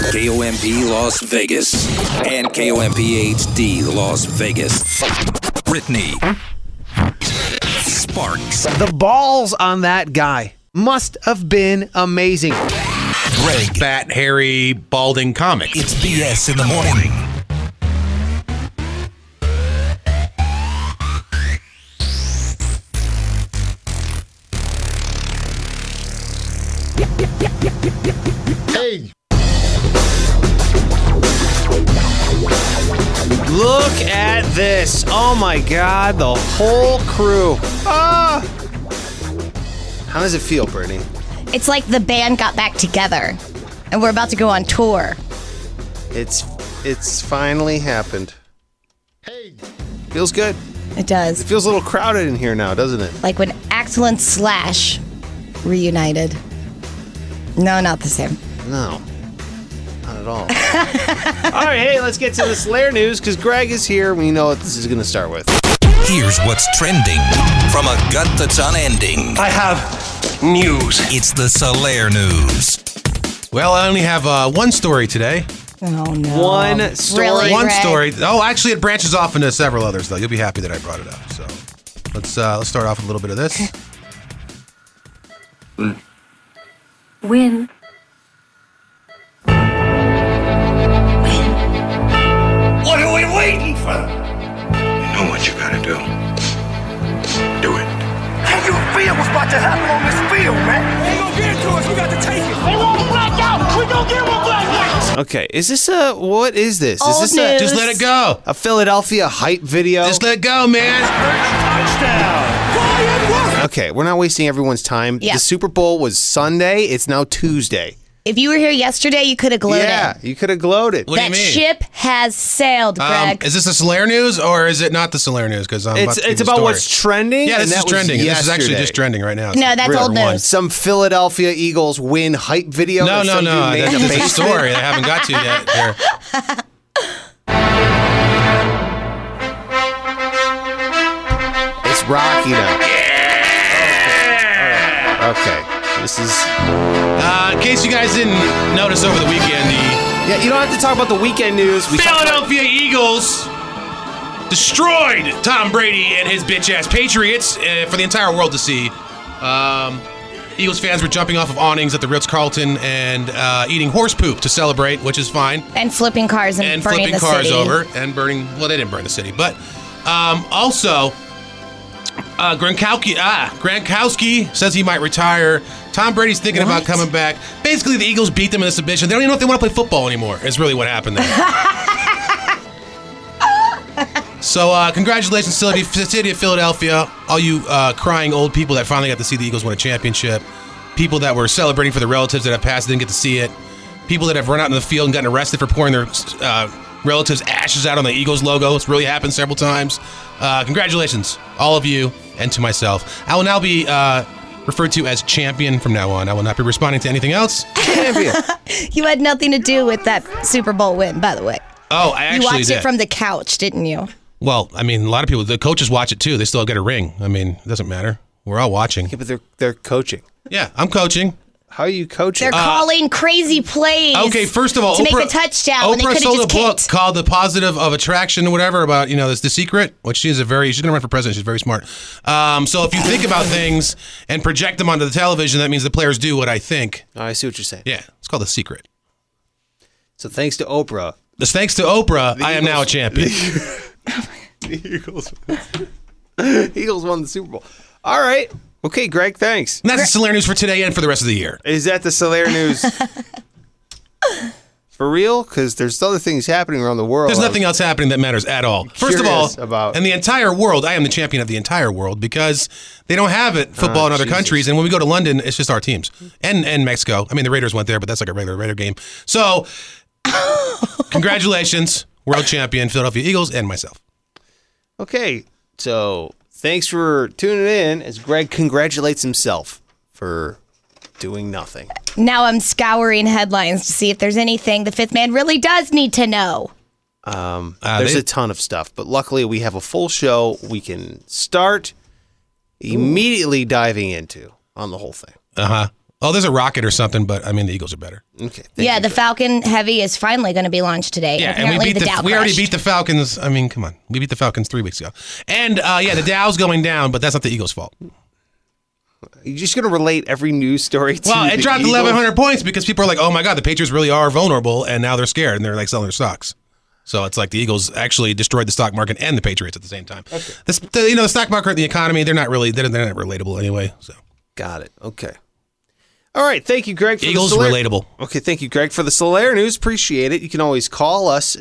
KOMP Las Vegas and KOMP HD Las Vegas. Brittany Sparks. The balls on that guy must have been amazing. Greg, fat, hairy, balding comic. It's BS in the morning. Hey. Look at this. Oh my God, the whole crew. Ah. How does it feel, Brittany? It's like the band got back together, and we're about to go on tour. It's finally happened. Hey. Feels good. It does. It feels a little crowded in here now, doesn't it? Like when Axl and Slash reunited. No, not the same. No. Not at all. All right, hey, let's get to the Slayer news, because Greg is here. We know what this is going to start with. Here's what's trending from a gut that's unending. I have news. It's the Slayer news. Well, I only have one story today. Oh, no. One story. Really, One Greg? story. Oh, actually, it branches off into several others, though. You'll be happy that I brought it up. So let's start off with a little bit of this. Win. What are we waiting for? You know what you gotta do. Do it. How you feel what's about to happen on this field, man? They ain't gonna get it to us. We got to take it. They want to black out. We gonna get one black out. Okay, is this what is this? Old Is this news. Just let it go. a Philadelphia hype video? Just let it go, man. Touchdown. Okay, we're not wasting everyone's time. Yeah. The Super Bowl was Sunday. It's now Tuesday. If you were here yesterday, you could have gloated. Yeah, you could have gloated. What do you That mean? ship has sailed, Greg. Is this the Slayer news or is it not the Slayer news? Because It's about what's trending. Yeah, and this is that was trending. This is actually yesterday. just trending right now. No, that's Real old one. news. Some Philadelphia Eagles win hype video. No, that no, some no. dude made in That's the just a basement. story I haven't got to yet. Here. It's Rocky now. Okay. This is. In case you guys didn't notice over the weekend, the Yeah, you don't have to talk about the weekend news. We talked about- Philadelphia Eagles destroyed Tom Brady and his bitch-ass Patriots for the entire world to see. Eagles fans were jumping off of awnings at the Ritz-Carlton and eating horse poop to celebrate, which is fine. And flipping cars and burning flipping the cars city. over and burning. Well, they didn't burn the city, but also Gronkowski says he might retire. Tom Brady's thinking about coming back. Basically, the Eagles beat them in a submission. They don't even know if they want to play football anymore. Is really what happened there. So, congratulations, City of Philadelphia, all you crying old people that finally got to see the Eagles win a championship, people that were celebrating for the relatives that have passed didn't get to see it, people that have run out in the field and gotten arrested for pouring their relatives' ashes out on the Eagles logo. It's really happened several times. Congratulations, all of you, and to myself. I will now be referred to as champion from now on. I will not be responding to anything else. You had nothing to do with that Super Bowl win, by the way. Oh, I actually You watched did. it from the couch, didn't you? Well, I mean, a lot of people, the coaches watch it too. They still get a ring. I mean, it doesn't matter. We're all watching. Yeah, but they're coaching. Yeah, I'm coaching. How are you coaching? They're calling crazy plays. Okay, first of all, to make the touchdown. when they Oprah could have sold a just book kicked. called "The Positive of Attraction" or whatever about this The Secret, which she's going to run for president. She's very smart. So if you think about things and project them onto the television, that means the players do what I think. Oh, I see what you're saying. Yeah, it's called The Secret. So thanks to Oprah, Thanks to Oprah, I am now a champion. the Eagles won the Super Bowl. All right. Okay, Greg, thanks. And that's the Slayer news for today and for the rest of the year. Is that the Slayer news? For real? Because there's other things happening around the world. There's nothing else happening that matters at all. First of all, curious about- in the entire world, I am the champion of the entire world because they don't have it football in other Jesus. countries. And when we go to London, it's just our teams and Mexico. I mean, the Raiders went there, but that's like a regular Raider game. So, congratulations, world champion, Philadelphia Eagles, and myself. Okay, so thanks for tuning in as Greg congratulates himself for doing nothing. Now I'm scouring headlines to see if there's anything the fifth man really does need to know. There's a ton of stuff, but luckily we have a full show we can start immediately diving into on the whole thing. Uh-huh. Oh, there's a rocket or something, but I mean the Eagles are better. Okay. Yeah, the Falcon Heavy is finally going to be launched today. Yeah, and apparently we Dow already crashed. beat the Falcons. I mean, come on, we beat the Falcons 3 weeks ago. And the Dow's going down, but that's not the Eagles' fault. You're just going to relate every news story to Well, it the dropped Eagles? 1,100 points because people are like, "Oh my God, the Patriots really are vulnerable," and now they're scared and they're like selling their stocks. So it's like the Eagles actually destroyed the stock market and the Patriots at the same time. Okay. The stock market and the economy, they're not relatable anyway. So Got it. Okay. All right. Thank you, Greg. For Eagles the relatable. Okay. Thank you, Greg, for the Solaire news. Appreciate it. You can always call us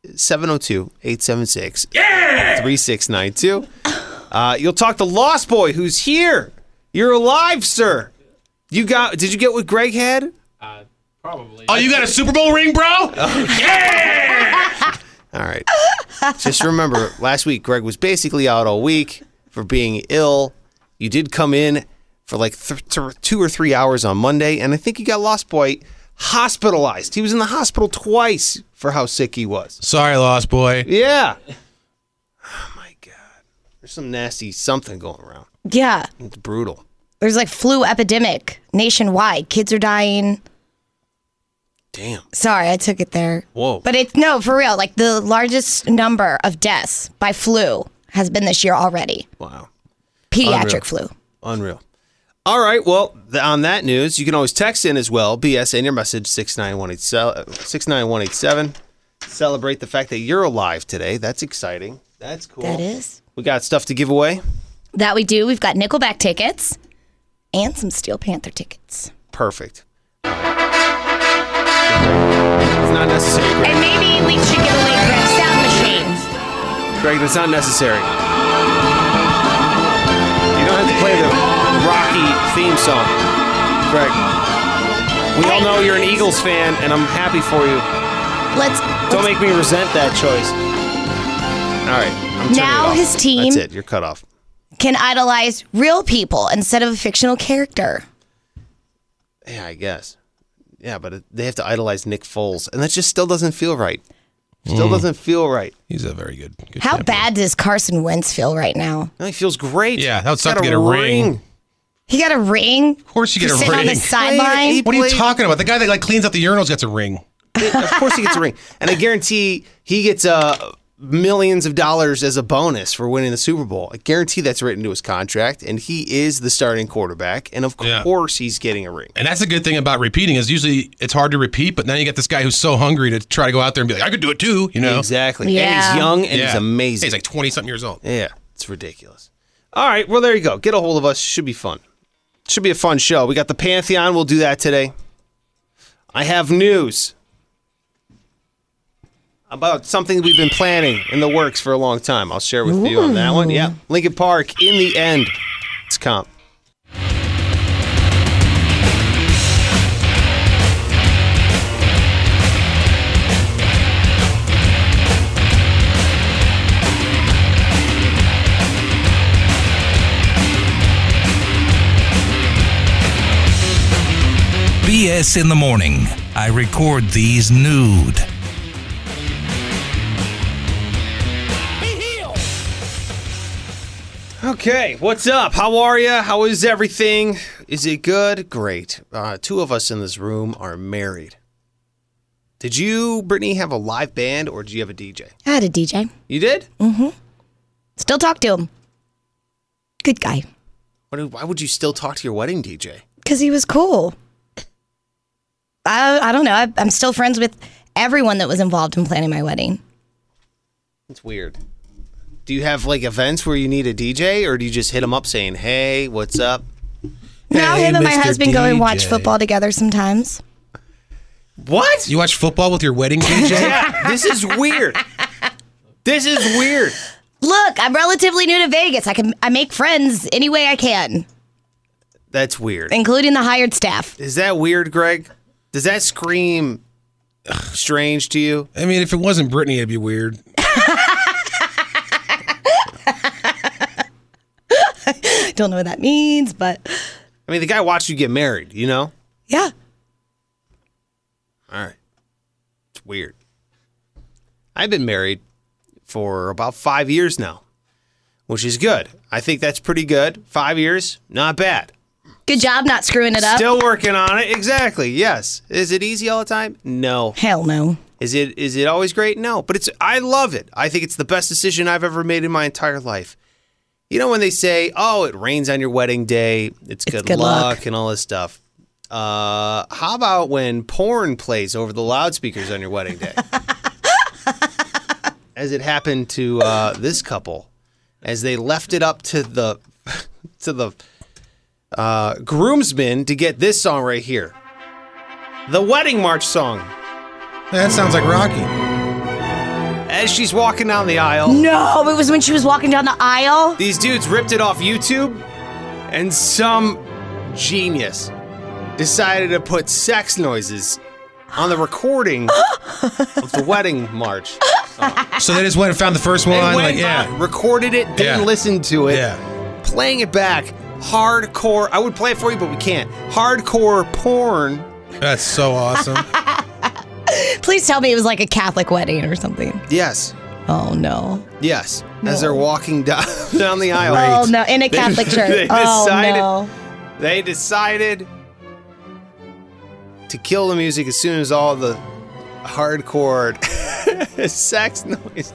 702-876-3692. You'll talk to Lost Boy, who's here. You're alive, sir. Did you get what Greg had? Probably. Oh, you got a Super Bowl ring, bro? Yeah! All right. Just remember, last week, Greg was basically out all week for being ill. You did come in for like 2 or 3 hours on Monday, and I think you got Lost Boy hospitalized. He was in the hospital twice for how sick he was. Sorry, Lost Boy. Yeah. Oh, my God. There's some nasty something going around. Yeah. It's brutal. There's like flu epidemic nationwide. Kids are dying. Damn. Sorry, I took it there. Whoa. But it's, no, for real. Like the largest number of deaths by flu has been this year already. Wow. Pediatric flu. Unreal. All right. Well, on that news, you can always text in as well. BSN your message 69187. Celebrate the fact that you're alive today. That's exciting. That's cool. That is. We got stuff to give away. That we do. We've got Nickelback tickets and some Steel Panther tickets. Perfect. It's not necessary, Greg. And maybe we should give away Greg's sound machine. Greg, that's not necessary. You don't have to play the Rocky theme song. Greg, we all know you're an Eagles fan, and I'm happy for you. Don't make me resent that choice. All right. I'm turning Now it off. his team That's it. You're cut off. can idolize real people instead of a fictional character. Yeah, I guess. Yeah, but they have to idolize Nick Foles, and that just still doesn't feel right. Still doesn't feel right. He's a very good How champion. bad does Carson Wentz feel right now? No, he feels great. Yeah, that would suck Got to get a ring. He got a ring. Of course you get for a sitting on the ring. sideline. What are you talking about? The guy that cleans up the urinals gets a ring. Of course he gets a ring. And I guarantee he gets millions of dollars as a bonus for winning the Super Bowl. I guarantee that's written into his contract, and he is the starting quarterback, and of course he's getting a ring. And that's the good thing about repeating is usually it's hard to repeat, but now you get this guy who's so hungry to try to go out there and be like, I could do it too, you know? Exactly. Yeah. And he's young, and he's amazing. He's like 20-something years old. Yeah, it's ridiculous. All right, well, there you go. Get a hold of us. Should be fun. Should be a fun show. We got the Pantheon. We'll do that today. I have news about something we've been planning in the works for a long time. I'll share with you on that one. Yeah, Lincoln Park in the end. It's comp. BS in the morning. I record these nude. Okay, what's up? How are you? How is everything? Is it good? Great. Two of us in this room are married. Did you, Brittany, have a live band or did you have a DJ? I had a DJ. You did? Still talk to him. Good guy. Why would you still talk to your wedding DJ? Because he was cool. I don't know. I'm still friends with everyone that was involved in planning my wedding. It's weird. Do you have like events where you need a DJ or do you just hit them up saying, hey, what's up? Now Hey, him and my Mr. husband go and watch DJ. football together sometimes. What? You watch football with your wedding DJ? Yeah, this is weird. This is weird. Look, I'm relatively new to Vegas. I make friends any way I can, That's weird. including the hired staff. Is that weird, Greg? Does that scream strange to you? I mean, if it wasn't Brittany, it'd be weird. Don't know what that means, but I mean, the guy watched you get married, you know? yeah. All right. It's weird. I've been married for about 5 years now, which is good. I think that's pretty good. 5 years, not bad. Good job not screwing it up. Still working on it. Exactly. Yes. Is it easy all the time? No. Hell no. Is it always great? No. But I love it. I think it's the best decision I've ever made in my entire life. You know when they say, "Oh, it rains on your wedding day. It's good luck and all this stuff." How about when porn plays over the loudspeakers on your wedding day? As it happened to this couple, as they left it up to the groomsmen to get this song right here, the wedding march song. That sounds like Rocky. As she's walking down the aisle, No, it was when she was walking down the aisle. these dudes ripped it off YouTube, and some genius decided to put sex noises on the recording of the wedding march. So they just went and found the first one. They Like, went yeah. by, recorded it, didn't Yeah. listen to it, Yeah. playing it back. Hardcore. I would play it for you, but we can't. Hardcore porn. That's so awesome. Please tell me it was like a Catholic wedding or something. Yes. Oh no. Yes. As they're walking down the aisle. Oh no, in a Catholic church. They Oh decided- no. They decided to kill the music as soon as all the hardcore sex noises.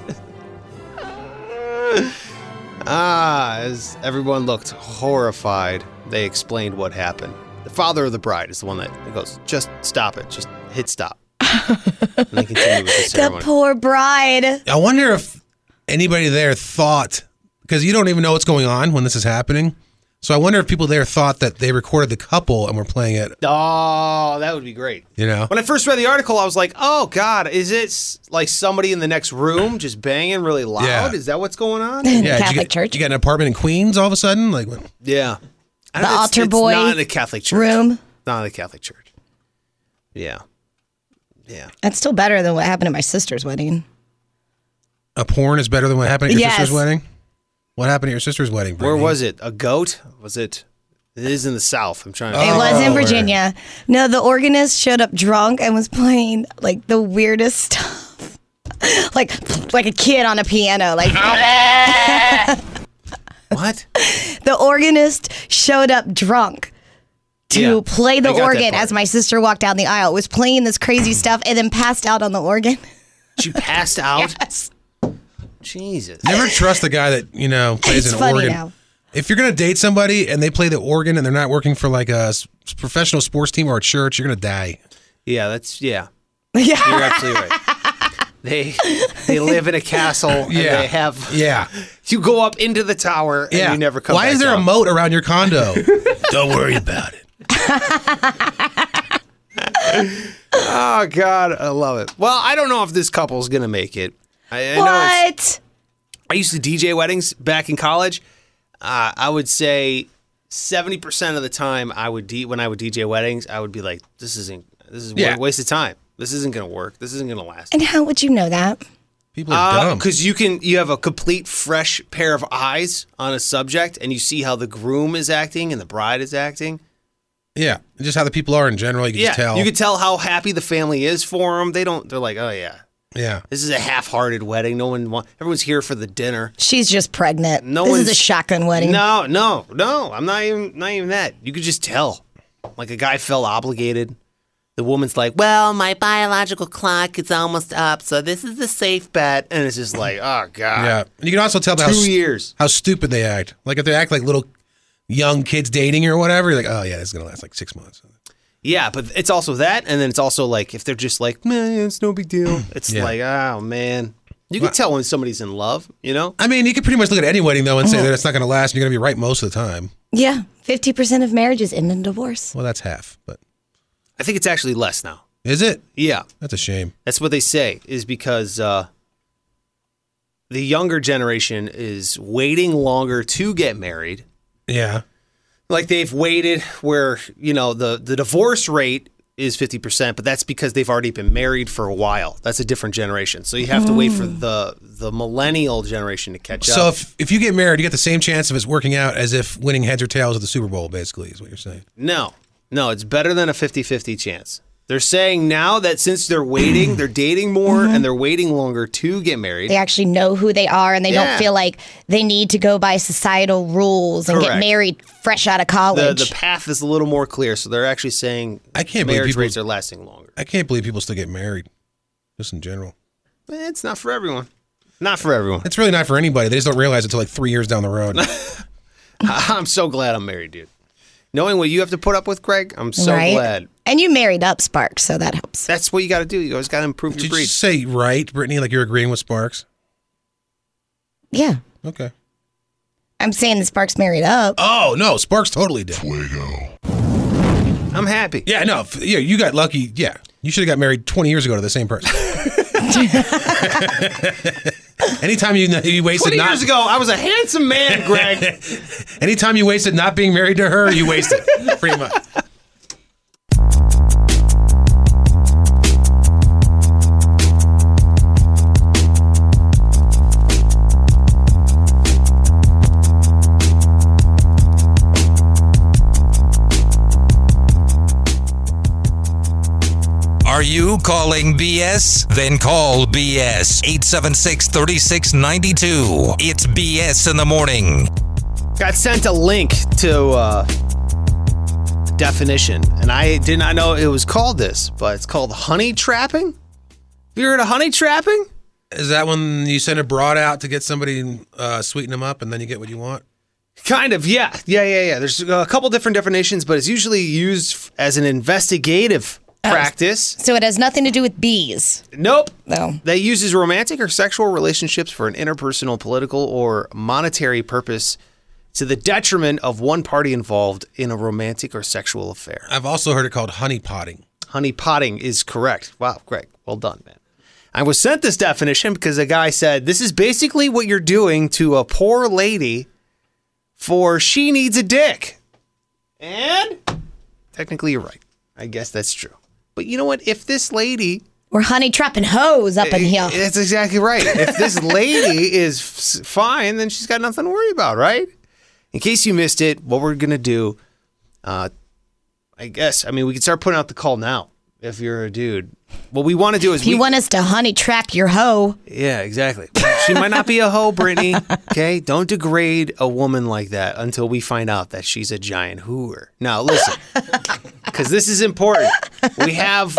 As everyone looked horrified, they explained what happened. The father of the bride is the one that goes, "Just stop it. Just hit stop." And they continue with the The ceremony. poor bride. I wonder if anybody there thought, because you don't even know what's going on when this is happening. So I wonder if people there thought that they recorded the couple and were playing it, Oh, that would be great. you know? When I first read the article, I was like, "Oh God, is it like somebody in the next room just banging really loud? Yeah. Is that what's going on?" In Yeah, a did Catholic you get, church You got an apartment in Queens all of a sudden? Like, Yeah. I The don't know, altar boy it's not in a Catholic church. room. Not in a Catholic church. Yeah. Yeah. That's still better than what happened at my sister's wedding. a porn is better than what happened at your Yes. sister's wedding? What happened at your sister's wedding, Where Brittany? was it? A goat? Was it? It is in the South. I'm trying to. It was in Oh, Virginia. No, the organist showed up drunk and was playing like the weirdest stuff. like a kid on a piano. Like What? the organist showed up drunk to Yeah, play the I got that organ part. as my sister walked down the aisle. Was playing this crazy stuff and then passed out on the organ. She passed out? Yes. Jesus. Never trust a guy that, plays It's an funny organ. now. If you're going to date somebody and they play the organ and they're not working for like a professional sports team or a church, you're going to die. Yeah, Yeah. you're absolutely right. They live in a castle and Yeah. they have. Yeah. You go up into the tower and Yeah. you never come Why back is there down. a moat around your condo? Don't worry about it. Oh, God. I love it. Well, I don't know if this couple's going to make it. I know it's. What? I used to DJ weddings back in college. I would say 70% of the time when I would DJ weddings, I would be like, this is Yeah. a waste of time. This isn't going to work. This isn't going to last. And how would you know that? People are dumb. Because you have a complete fresh pair of eyes on a subject and you see how the groom is acting and the bride is acting. Yeah. Just how the people are in general. You can just tell. You can tell how happy the family is for them. They're like, oh yeah, Yeah. this is a half-hearted wedding. Everyone's here for the dinner. She's just pregnant. No this one's is a shotgun wedding. No. I'm not even that. You could just tell. Like a guy felt obligated. The woman's like, well, my biological clock is almost up, so this is a safe bet. And it's just like, oh God. Yeah. And you can also tell 2 years. how stupid they act. Like if they act like little young kids dating or whatever, you're like, oh yeah, this is going to last like 6 months. Yeah, but it's also that, and then it's also like if they're just like, man, it's no big deal. It's Yeah. like, oh man. You can tell when somebody's in love, you know? I mean, you could pretty much look at any wedding though and say that it's not going to last and you're going to be right most of the time. Yeah, 50% of marriages end in divorce. Well, that's half, but I think it's actually less now. is it? Yeah. That's a shame. That's what they say, is because the younger generation is waiting longer to get married. Yeah. Like they've waited where, the divorce rate is 50%, but that's because they've already been married for a while. That's a different generation. So you have to wait for the millennial generation to catch So up. if you get married, you get the same chance of it's working out as if winning heads or tails at the Super Bowl, basically, is what you're saying. No, it's better than a 50-50 chance. They're saying now that since they're waiting, they're dating more and they're waiting longer to get married. They actually know who they are, and they don't feel like they need to go by societal rules and get married fresh out of college. The path is a little more clear, so they're actually saying marriage rates are lasting longer. I can't believe people still get married, just in general. It's not for everyone. Not for everyone. It's really not for anybody. They just don't realize it until like 3 years down the road. I'm so glad I'm married, dude. Knowing what you have to put up with, Greg, I'm so glad. And you married up Sparks, so that helps. That's what you got to do. You always got to improve your breed. Did you say right, Brittany, like you're agreeing with Sparks? Yeah. Okay. I'm saying that Sparks married up. Oh, no, Sparks totally did. I'm happy. Yeah, no, you got lucky. Yeah, you should have got married 20 years ago to the same person. Anytime you wasted 20 years ago, I was a handsome man, Greg. Anytime you wasted not being married to her, you wasted, pretty much. Are you calling BS? Then call BS 876-3692. It's BS in the morning. Got sent a link to definition, and I did not know it was called this, but it's called honey trapping. Have you heard of honey trapping? Is that when you send a broad out to get somebody, sweeten them up, and then you get what you want? Kind of, yeah. There's a couple different definitions, but it's usually used as an investigative practice. So it has nothing to do with bees. Nope. No. That uses romantic or sexual relationships for an interpersonal, political, or monetary purpose to the detriment of one party involved in a romantic or sexual affair. I've also heard it called honey potting. Honey potting is correct. Wow, Greg. Well done, man. I was sent this definition because a guy said, this is basically what you're doing to a poor lady for she needs a dick. And technically you're right. I guess that's true. But you know what? If this lady... We're honey trapping hoes up in here. That's exactly right. If this lady is fine, then she's got nothing to worry about, right? In case you missed it, what we're going to do, I guess, we can start putting out the call now if you're a dude. What we want to do is... If you want us to honey trap your hoe. Yeah, exactly. She might not be a hoe, Brittany. Okay? Don't degrade a woman like that until we find out that she's a giant hooer. Now, listen, because this is important. We have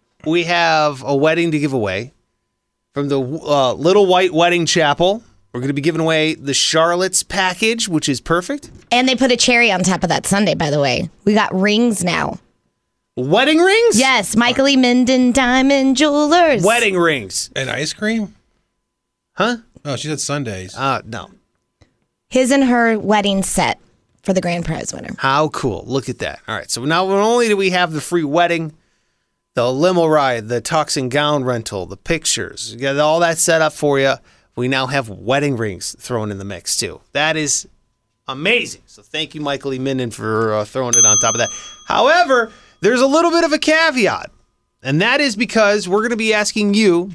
a wedding to give away from the Little White Wedding Chapel. We're going to be giving away the Charlotte's package, which is perfect. And they put a cherry on top of that sundae, by the way. We got rings now. Wedding rings? Yes, Michael E. Minden Diamond Jewelers. Wedding rings. And ice cream? Huh? Oh, she said Sundays. No. His and her wedding set for the grand prize winner. How cool. Look at that. All right, so now not only do we have the free wedding, the limo ride, the tux and gown rental, the pictures, we got all that set up for you. We now have wedding rings thrown in the mix, too. That is amazing. So thank you, Michael E. Minden, for throwing it on top of that. However, there's a little bit of a caveat, and that is because we're going to be asking you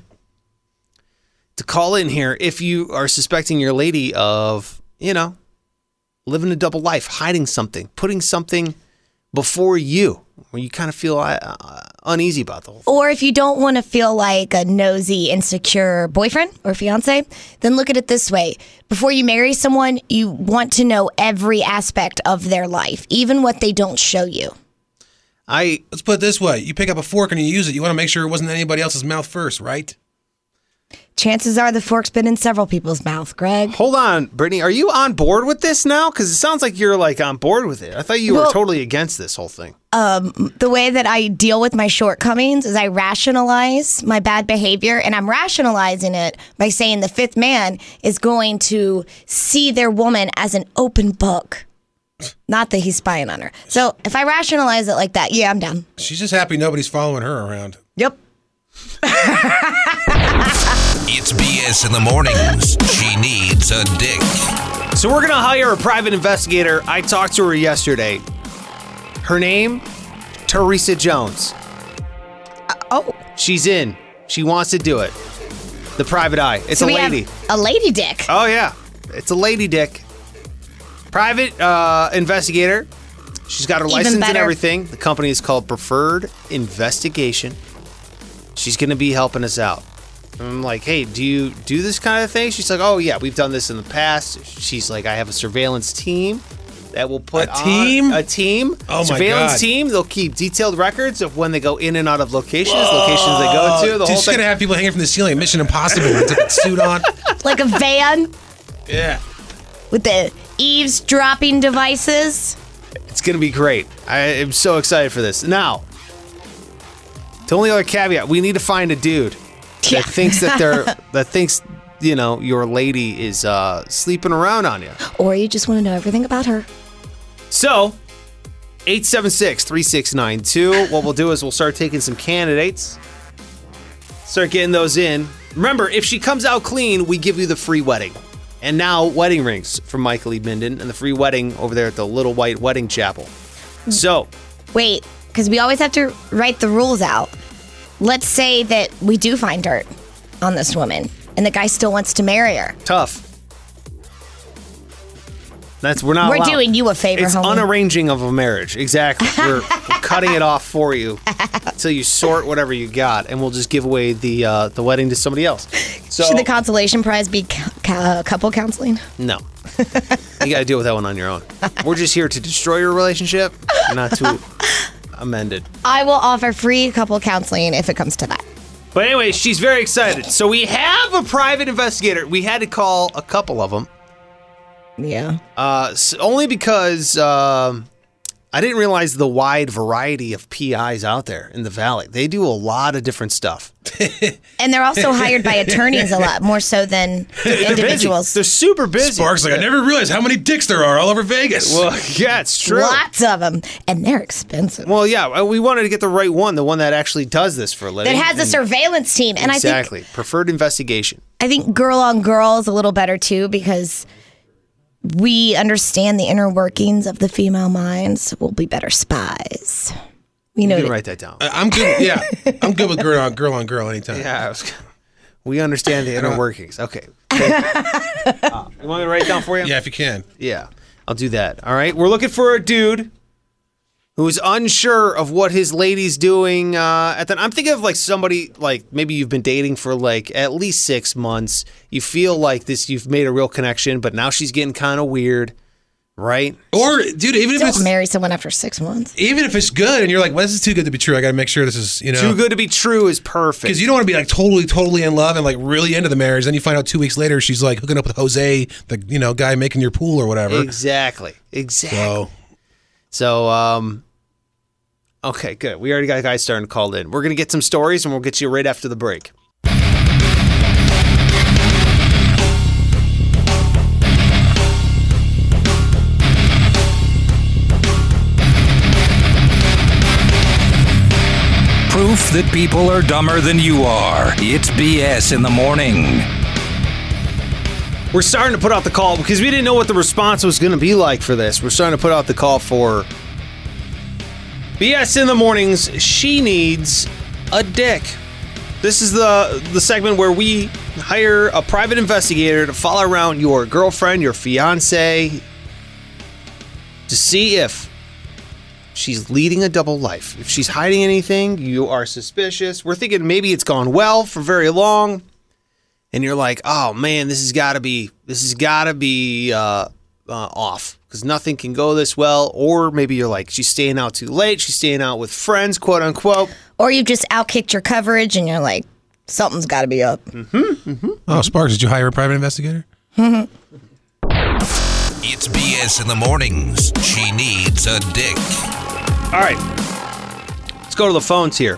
to call in here if you are suspecting your lady of, living a double life, hiding something, putting something before you, where you kind of feel uneasy about the whole thing. Or if you don't want to feel like a nosy, insecure boyfriend or fiance, then look at it this way. Before you marry someone, you want to know every aspect of their life, even what they don't show you. Let's put it this way. You pick up a fork and you use it. You want to make sure it wasn't in anybody else's mouth first, right? Chances are the fork's been in several people's mouths, Greg. Hold on, Brittany. Are you on board with this now? Because it sounds like you're on board with it. I thought you were totally against this whole thing. The way that I deal with my shortcomings is I rationalize my bad behavior, and I'm rationalizing it by saying the fifth man is going to see their woman as an open book. Not that he's spying on her. So if I rationalize it like that, yeah, I'm down. She's just happy nobody's following her around. Yep. It's BS in the mornings. She needs a dick. So we're going to hire a private investigator. I talked to her yesterday. Her name, Teresa Jones. She's in. She wants to do it. The private eye. It's so a lady. A lady dick. Oh, yeah. It's a lady dick. Private investigator. She's got her Even license and better. everything. The company is called Preferred Investigation. She's going to be helping us out. And I'm like, hey, do you do this kind of thing? She's like, oh, yeah, we've done this in the past. She's like, I have a surveillance team that will put A team? on a team. Oh, my surveillance God. team. They'll keep detailed records of when they go in and out of locations they go to. The Dude, whole she's thing. gonna have people hanging from the ceiling at Mission Impossible with a suit on. Like a van Yeah. with the eavesdropping devices. It's going to be great. I am so excited for this. Now, the only other caveat, we need to find a dude Yeah. that thinks your lady is sleeping around on you. Or you just want to know everything about her. So, 876-3692. What we'll do is we'll start taking some candidates. Start getting those in. Remember, if she comes out clean, we give you the free wedding. And now, wedding rings from Michael E. Minden and the free wedding over there at the Little White Wedding Chapel. So, Wait, because we always have to write the rules out. Let's say that we do find dirt on this woman and the guy still wants to marry her. tough. We're not We're allowed. doing you a favor, It's homie. unarranging of a marriage. Exactly. We're cutting it off for you until you sort whatever you got, and we'll just give away the wedding to somebody else. So Should the consolation prize be couple counseling? no, you got to deal with that one on your own. We're just here to destroy your relationship, not to amend it. I will offer free couple counseling if it comes to that. But anyway, she's very excited. So we have a private investigator. We had to call a couple of them. Yeah. Only because I didn't realize the wide variety of PIs out there in the Valley. They do a lot of different stuff. And they're also hired by attorneys a lot more so than individuals. They're super busy. Sparks like, I never realized how many dicks there are all over Vegas. Well, yeah, it's true. Lots of them. And they're expensive. Well, yeah, we wanted to get the right one, the one that actually does this for a living. That has a surveillance team. And Exactly. Preferred investigation. I think girl on girl is a little better too because we understand the inner workings of the female minds. We'll be better spies. We know You can that- write that down. I'm good. Yeah, I'm good with girl on girl anytime. Yeah, we understand the inner workings. Okay. You want me to write it down for you? Yeah, if you can. Yeah, I'll do that. All right. We're looking for a dude who's unsure of what his lady's doing. I'm thinking of like somebody like maybe you've been dating for like at least 6 months. You feel like you've made a real connection, but now she's getting kind of weird, right? Or, dude, even if Don't it's marry someone after 6 months. even if it's good, and you're like, well, this is too good to be true. I got to make sure this is, Too good to be true is perfect. Because you don't want to be like totally in love and like really into the marriage. Then you find out 2 weeks later she's like hooking up with Jose, the guy making your pool or whatever. Exactly. So, okay, good. We already got guys starting to call in. We're going to get some stories, and we'll get you right after the break. Proof that people are dumber than you are. It's BS in the morning. We're starting to put out the call because we didn't know what the response was going to be like for this. We're starting to put out the call for BS in the mornings. She needs a dick. This is the segment where we hire a private investigator to follow around your girlfriend, your fiance, to see if she's leading a double life. If she's hiding anything, you are suspicious. We're thinking maybe it's gone well for very long. And you're like, oh man, this has got to be off because nothing can go this well. Or maybe you're like, she's staying out too late. She's staying out with friends, quote unquote. Or you've just outkicked your coverage and you're like, something's got to be up. Oh, Sparks, did you hire a private investigator? It's BS in the mornings. She needs a dick. All right, let's go to the phones here.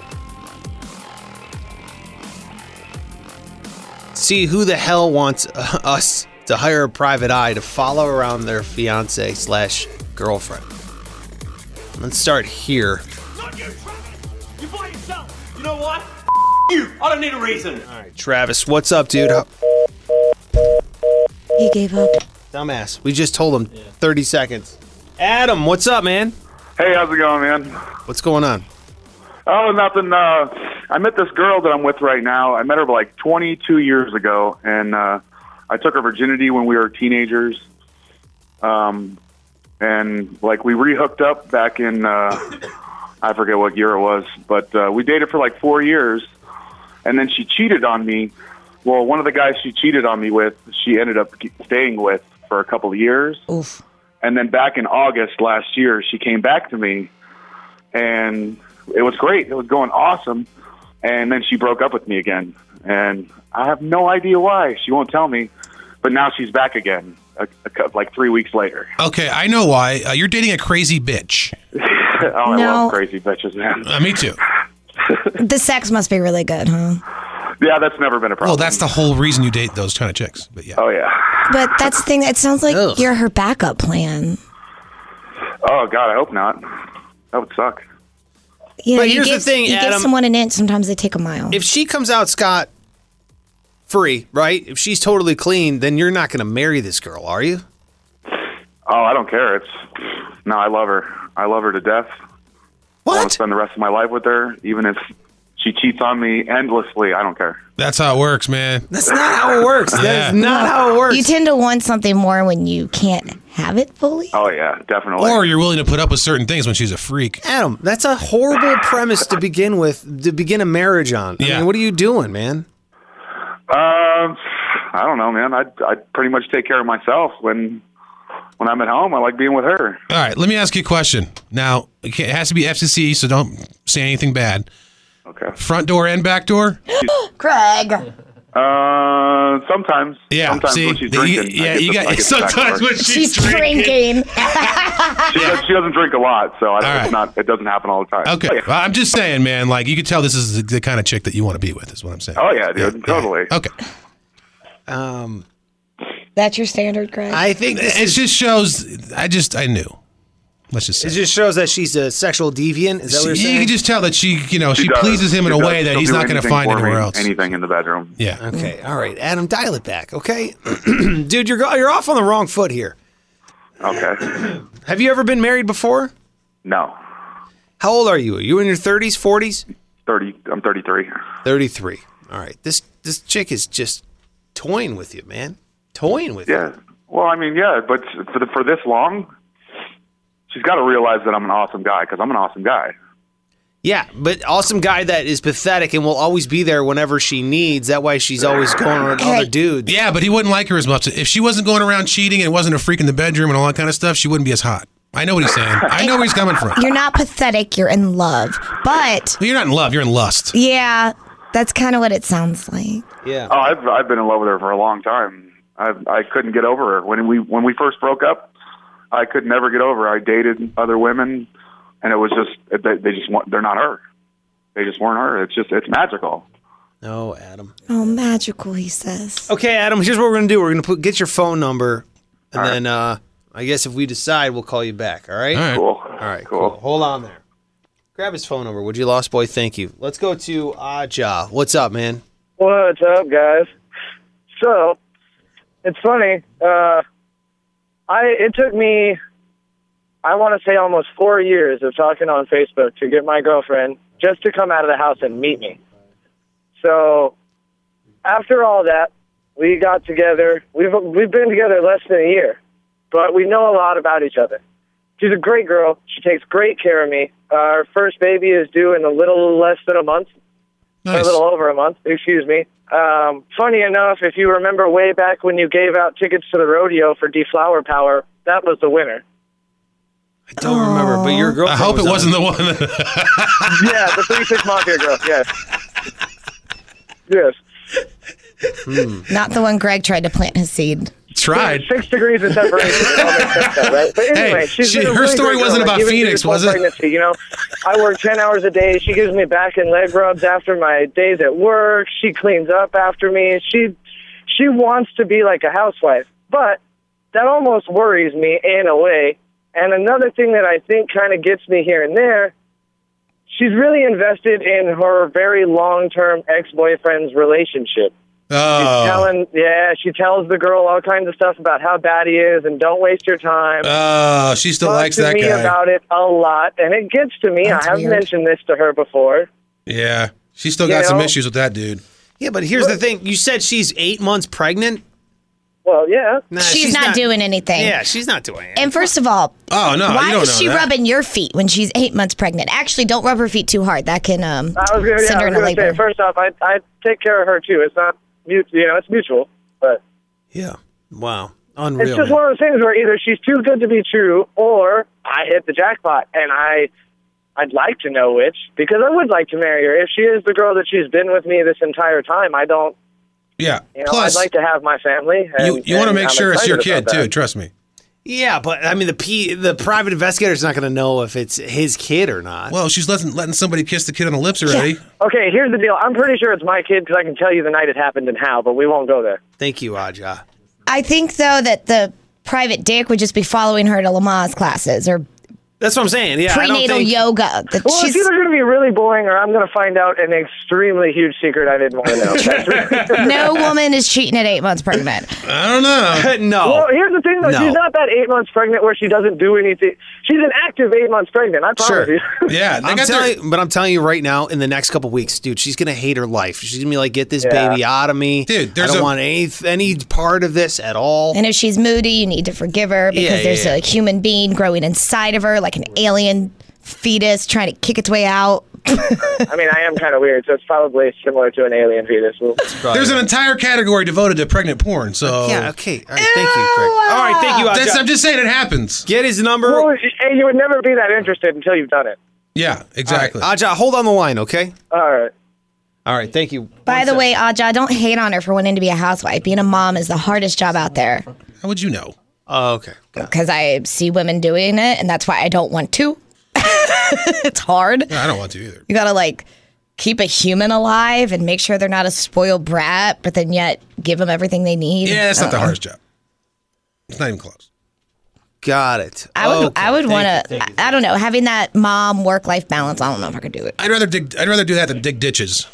See who the hell wants us to hire a private eye to follow around their fiance/girlfriend. Let's start here. Not you, Travis. You by yourself. You know what? You. I don't need a reason. All right, Travis, what's up, dude? He gave up. Dumbass. We just told him 30 seconds. Adam, what's up, man? Hey, how's it going, man? What's going on? Oh, nothing. I met this girl that I'm with right now. I met her like 22 years ago, and I took her virginity when we were teenagers. and like we rehooked up back in I forget what year it was, but we dated for like 4 years, and then she cheated on me. Well, one of the guys she cheated on me with, she ended up staying with for a couple of years. Oof. And then back in August last year, she came back to me, and it was great. It was going awesome. And then she broke up with me again. And I have no idea why. She won't tell me. But now she's back again, like 3 weeks later. Okay, I know why. You're dating a crazy bitch. I love crazy bitches, man. Me too. The sex must be really good, huh? Yeah, that's never been a problem. Well, that's the whole reason you date those kind of chicks. But yeah. Oh, yeah. But that's the thing. It sounds like you're her backup plan. Oh, God, I hope not. That would suck. You know, But here's the thing, you Adam. give someone an inch, sometimes they take a mile. If she comes out scot-free, right? If she's totally clean, then you're not going to marry this girl, are you? Oh, I don't care. No, I love her. I love her to death. I want What? to spend the rest of my life with her, even if she cheats on me endlessly. I don't care. That's how it works, man. That's not how it works. Yeah. That is not how it works. You tend to want something more when you can't have it fully. Oh, yeah, definitely. Or you're willing to put up with certain things when she's a freak. Adam, that's a horrible premise to begin with, to begin a marriage on. I Yeah. mean, what are you doing, man? I don't know, man. I pretty much take care of myself when I'm at home. I like being with her. All right, let me ask you a question. Now, it has to be FCC, so don't say anything bad. Okay. Front door and back door? Craig. Sometimes. Yeah, Sometimes see, when she's drinking. yeah, you got sometimes when She's she's drinking. drinking. She doesn't drink a lot, so right. it doesn't happen all the time. Okay, Oh, yeah. well, I'm just saying, man. Like you could tell, this is the kind of chick that you want to be with. Is what I'm saying. Oh, yeah, dude. Totally. Okay. That's your standard, Craig? I think It just shows. I knew. Let's just say. it just shows that she's a sexual deviant. Is that what you're You saying? can just tell that she She does. pleases him in She a does. way that She'll he's do not going to anything find for me, anywhere else. Anything in the bedroom. Yeah. Okay, all right, Adam, dial it back, okay? Dude, you're off on the wrong foot here. Okay. Have you ever been married before? No. How old are you? Are you in your 30s, 40s? 30. I'm 33. 33. All right. This chick is just toying with you, man. Toying with you. Yeah. Well, I mean, yeah, but for this long, she's got to realize that I'm an awesome guy because I'm an awesome guy. Yeah, but awesome guy that is pathetic and will always be there whenever she needs. That way she's always going around other dudes. Yeah, but he wouldn't like her as much. If she wasn't going around cheating and wasn't a freak in the bedroom and all that kind of stuff, she wouldn't be as hot. I know what he's saying. I know where he's coming from. You're not pathetic. You're in love. But, Well, you're not in love. You're in lust. yeah, that's kind of what it sounds like. Yeah. Oh, I've been in love with her for a long time. I couldn't get over her when we first broke up. I could never get over her. I dated other women, and it was just they're not her. They just weren't her. It's magical. No, Adam. Oh, magical, he says. Okay, Adam, here's what we're going to do. We're going to get your phone number, and then I guess if we decide, we'll call you back, all right? All right. Cool. All right, cool. Hold on there. Grab his phone number, would you, Lost Boy? Thank you. Let's go to Aja. What's up, man? What's up, guys? So, it's funny. It took me, I want to say, almost 4 years of talking on Facebook to get my girlfriend just to come out of the house and meet me. So, after all that, we got together. We've been together less than a year, but we know a lot about each other. She's a great girl. She takes great care of me. Our first baby is due in a little less than a month. Nice. A little over a month, excuse me. Funny enough, if you remember way back when you gave out tickets to the rodeo for Deflower Power, that was the winner. I don't remember, but your I girlfriend hope it was wasn't on. the one. Yeah, the 36 Mafia girl, yes. Yes. Not the one Greg tried to plant his seed. Tried. 6 degrees of separation. All makes sense, though, right? But anyway, Hey, she's been a her really story great girl. wasn't about even through Phoenix, this whole was it? Pregnancy, you know, I work 10 hours a day. She gives me back and leg rubs after my days at work. She cleans up after me. She wants to be like a housewife, but that almost worries me in a way. And another thing that I think kind of gets me here and there, she's really invested in her very long-term ex-boyfriend's relationship. Oh. She tells the girl all kinds of stuff about how bad he is and don't waste your time. Oh, she still likes Talks that to me guy. about it a lot, and it gets to me. That's I have weird. mentioned this to her before. Yeah, she still You got some know? issues with that dude. Yeah, but here's the thing. You said she's 8 months pregnant? Well, yeah. Nah, she's not doing anything. Yeah, she's not doing it. And first of all, Oh, no, you why don't is know she that. rubbing your feet when she's 8 months pregnant? Actually, don't rub her feet too hard. That can I was send her into going to labor. say, first off, I take care of her, too. It's not mutual, it's mutual. But Yeah. Wow. it's Unreal. just man. one of those things where either she's too good to be true or I hit the jackpot. And I'd like to know which, because I would like to marry her. If she is the girl that she's been with me this entire time, I don't, Yeah. I'd Plus, like to have my family. And, you want to and make I'm sure it's your excited kid, about too. that. Trust me. Yeah, but I mean, the private investigator's not going to know if it's his kid or not. Well, she's letting somebody kiss the kid on the lips already. Okay, here's the deal. I'm pretty sure it's my kid because I can tell you the night it happened and how, but we won't go there. Thank you, Aja. I think, though, that the private dick would just be following her to Lamaze classes or That's what I'm saying. Yeah, I don't prenatal think, yoga. That Well, she's it's either going to be really boring or I'm going to find out an extremely huge secret I didn't want to know. That's really- no woman is cheating at 8 months pregnant. I don't know. no. Well, here's the thing, though. No. She's not that 8 months pregnant where she doesn't do anything. She's an active 8 months pregnant. I promise Sure. you. Yeah, they I'm got telling their, you, but I'm telling you right now, in the next couple weeks, dude, she's gonna hate her life. She's gonna be like, "Get this Yeah. baby out of me, Dude, I there's don't a- want any part of this at all." And if she's moody, you need to forgive her because Yeah, there's yeah. a human being growing inside of her, like an alien fetus trying to kick its way out. I mean, I am kind of weird, so it's probably similar to an alien fetus. Well, there's an entire category devoted to pregnant porn. So Yeah. Okay. All right. Thank you, Craig. All right. Thank you, I'm Aja. just saying it happens. Get his number. well, hey, you would never be that interested until you've done it. Yeah, exactly. Aja, hold on the line, okay? All right. All right. Thank you. By One the sec. way, Aja, don't hate on her for wanting to be a housewife. Being a mom is the hardest job out there How would you know? Oh, okay. because I see women doing it, and that's why I don't want to. It's hard. I don't want to either. You gotta like keep a human alive and make sure they're not a spoiled brat, but then yet give them everything they need. Yeah, that's not the Uh-uh. hardest job. It's not even close. Got it. I would Okay. want Thank you, to. thank you. I don't know, having that mom work life balance. I don't know if I could do it. I'd rather do that than dig ditches.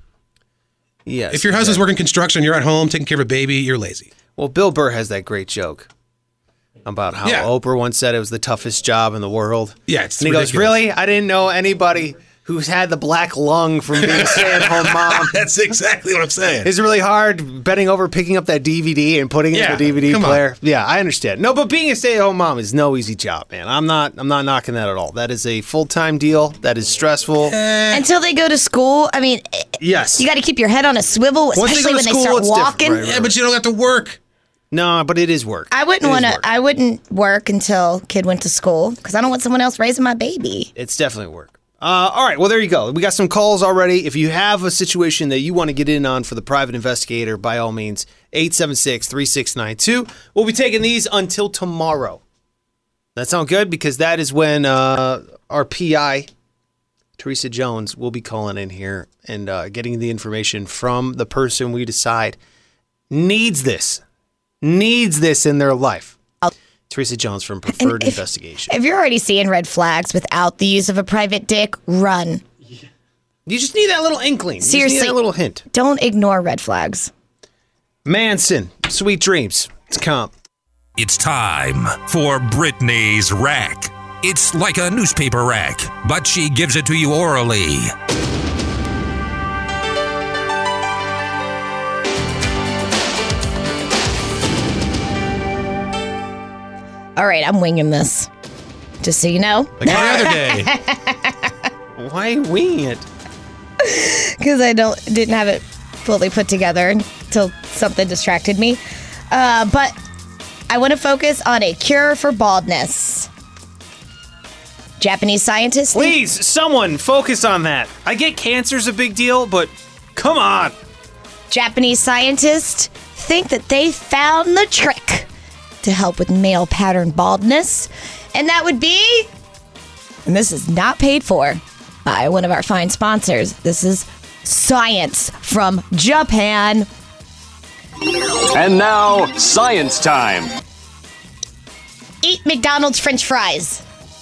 Yes. If your husband's working construction, you're at home taking care of a baby, you're lazy. Well, Bill Burr has that great joke about how Yeah. Oprah once said it was the toughest job in the world. Yeah, it's and he goes, ridiculous. "Really? I didn't know anybody who's had the black lung from being a stay-at-home mom. That's exactly what I'm saying. It's really hard bending over, picking up that DVD and putting it Yeah, in the DVD come on. player. Yeah, I understand. No, but being a stay-at-home mom is no easy job, man. I'm not knocking that at all. That is a full-time deal. That is stressful. Until they go to school, I mean, Yes. you got to keep your head on a swivel, Once they especially go when to they school, start it's different, walking. right, Yeah, but you don't have to work. No, but it is work. I wouldn't It is want to. work. I wouldn't work until kid went to school because I don't want someone else raising my baby. It's definitely work. All right, well, there you go. We got some calls already. If you have a situation that you want to get in on for the private investigator, by all means, 876-3692. We'll be taking these until tomorrow. That sound good? Because that is when our PI, Teresa Jones, will be calling in here and getting the information from the person we decide needs this in their life. Teresa Jones from Preferred Investigation. If you're already seeing red flags without the use of a private dick, run. You just need that little inkling. You just Seriously. need that little hint. Don't ignore red flags. Manson, Sweet Dreams. It's comp. It's time for Britney's Rack. It's like a newspaper rack, but she gives it to you orally. All right, I'm winging this. Just so you know. Like every other day. Why wing it? Because I didn't have it fully put together until something distracted me. But I want to focus on a cure for baldness. Japanese scientists think Please, someone focus on that. I get cancer's a big deal, but come on. Japanese scientists think that they found the trick to help with male pattern baldness, and that would be, and this is not paid for by one of our fine sponsors. This is science from Japan. And now, science time. Eat McDonald's French fries.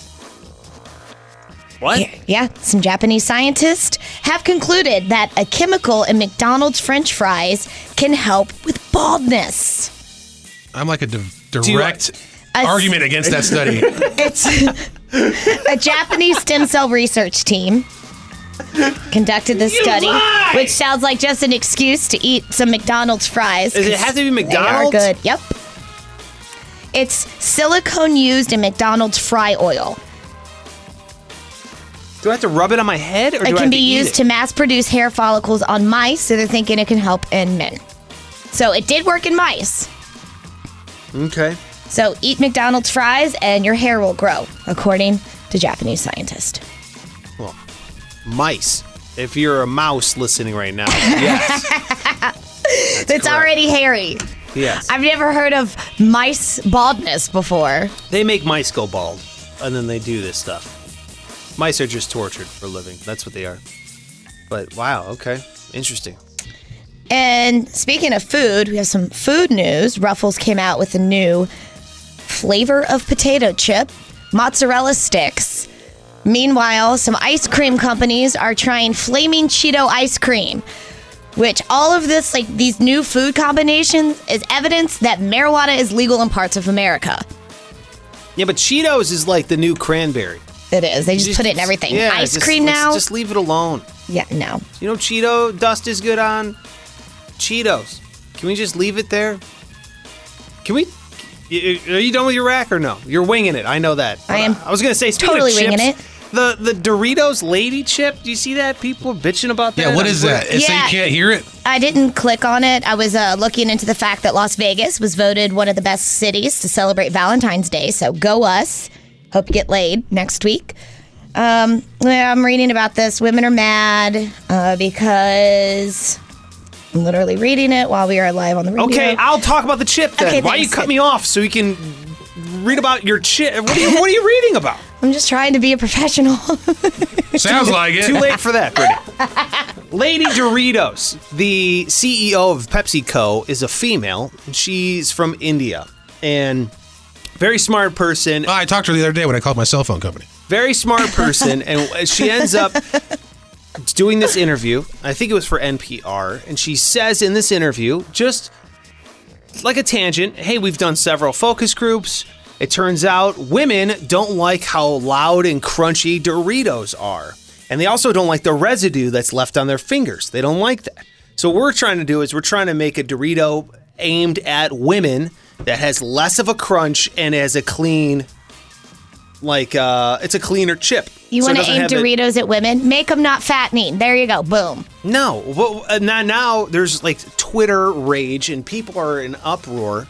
What? Yeah, some Japanese scientists have concluded that a chemical in McDonald's French fries can help with baldness. I'm like a direct I- argument against that study. It's a Japanese stem cell research team conducted this study, which sounds like just an excuse to eat some McDonald's fries. Does it have to be They McDonald's? are good. Yep. It's silicone used in McDonald's fry oil. Do I have to rub it on my head, or do I It have can be to eat used it? to mass produce hair follicles on mice, so they're thinking it can help in men. So it did work in mice. Okay. So eat McDonald's fries and your hair will grow, according to Japanese scientists. Well, mice. If you're a mouse listening right now, yes. It's correct. already hairy. Yes. I've never heard of mice baldness before. They make mice go bald, and then they do this stuff. Mice are just tortured for a living. That's what they are. But wow, okay. Interesting. And speaking of food, we have some food news. Ruffles came out with a new flavor of potato chip, mozzarella sticks. Meanwhile, some ice cream companies are trying Flaming Cheeto ice cream, which all of this, like these new food combinations, is evidence that marijuana is legal in parts of America. Yeah, but Cheetos is like the new cranberry. It is. They just put it in everything. Yeah, Ice just- cream let's now? Just leave it alone. Yeah, no. You know, Cheeto dust is good on Cheetos. Can we just leave it there? Can we? Are you done with your rack or no? You're winging it. I know that. I am I was gonna say, speaking totally of chips, winging it. The Doritos Lady Chip. Do you see that? People are bitching about that. Yeah, what is that? It's so you Yeah. can't hear it? I didn't click on it. I was looking into the fact that Las Vegas was voted one of the best cities to celebrate Valentine's Day. So go us. Hope you get laid next week. Yeah, I'm reading about this. Women are mad because I'm literally reading it while we are live on the radio. Okay, I'll talk about the chip then. Okay, Why you thanks. cut me off so you can read about your chip? What are you reading about? I'm just trying to be a professional. Sounds like it. Too late for that, Brittany. Lady Doritos, the CEO of PepsiCo, is a female. She's from India. And very smart person. Oh, I talked to her the other day when I called my cell phone company. Very smart person. And she ends up doing this interview. I think it was for NPR. And she says in this interview, just like a tangent, hey, we've done several focus groups. It turns out women don't like how loud and crunchy Doritos are. And they also don't like the residue that's left on their fingers. They don't like that. So what we're trying to do is we're trying to make a Dorito aimed at women that has less of a crunch and has a clean, like, it's a cleaner chip. You So it want to doesn't aim have the- Doritos at women? Make them not fattening. There you go. Boom. No. Well, now there's like Twitter rage and people are in uproar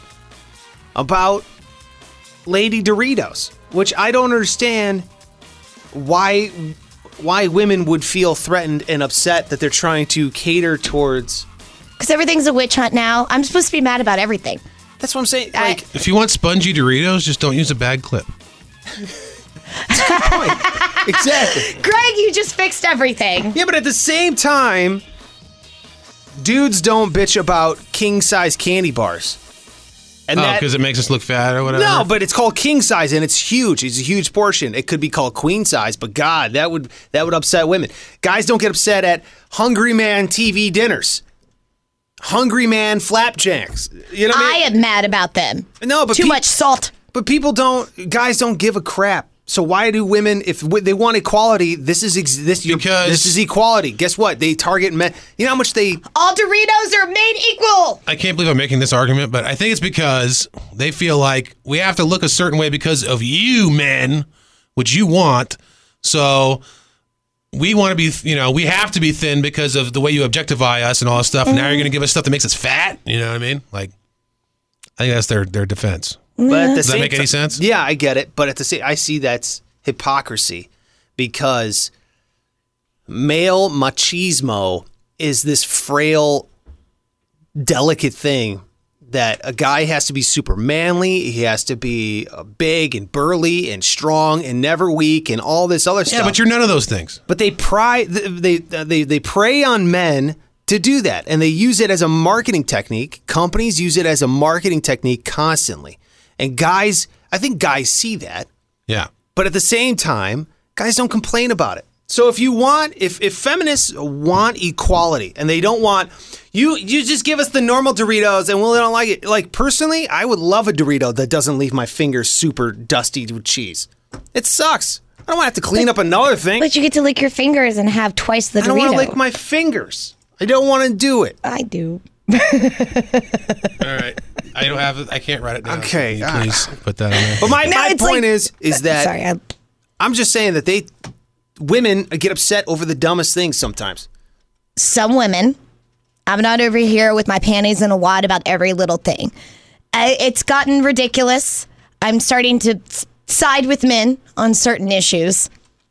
about Lady Doritos, which I don't understand why women would feel threatened and upset that they're trying to cater towards. Because everything's a witch hunt now. I'm supposed to be mad about everything. That's what I'm saying. Like, If you want spongy Doritos, just don't use a bad clip. exactly. Greg, you just fixed everything. Yeah, but at the same time, dudes don't bitch about king size candy bars. And Oh, that- because it makes us look fat or whatever? No, but it's called king size and it's huge. It's a huge portion. It could be called queen size, but God, that would upset women. Guys don't get upset at Hungry Man TV dinners. Hungry Man flapjacks. You know what I mean? I am mad about them. No, but Too much salt. But guys don't give a crap. So why do women, if they want equality, this is equality. Guess what? They target men. You know how much they... All Doritos are made equal. I can't believe I'm making this argument, but I think it's because they feel like we have to look a certain way because of you men, which you want. So we want to be, we have to be thin because of the way you objectify us and all this stuff. And now you're going to give us stuff that makes us fat. You know what I mean? Like, I think that's their defense. But at the Does that same make any sense? Yeah, I get it. But at the same, I see that's hypocrisy because male machismo is this frail, delicate thing that a guy has to be super manly. He has to be big and burly and strong and never weak and all this other stuff. Yeah, but you're none of those things. But they prey on men to do that, and they use it as a marketing technique. Companies use it as a marketing technique constantly. And guys, I think guys see that. Yeah. But at the same time, guys don't complain about it. So if feminists want equality and they don't want, you just give us the normal Doritos and we don't like it. Like personally, I would love a Dorito that doesn't leave my fingers super dusty with cheese. It sucks. I don't want to have to clean up another thing. But you get to lick your fingers and have twice the Dorito. I don't want to lick my fingers. I don't want to do it. I do. All right. I can't write it down. Okay. So can you please put that on there. But my point is that Sorry, I'm just saying that women get upset over the dumbest things sometimes. some women. I'm not over here with my panties in a wad about every little thing. It's gotten ridiculous. I'm starting to side with men on certain issues.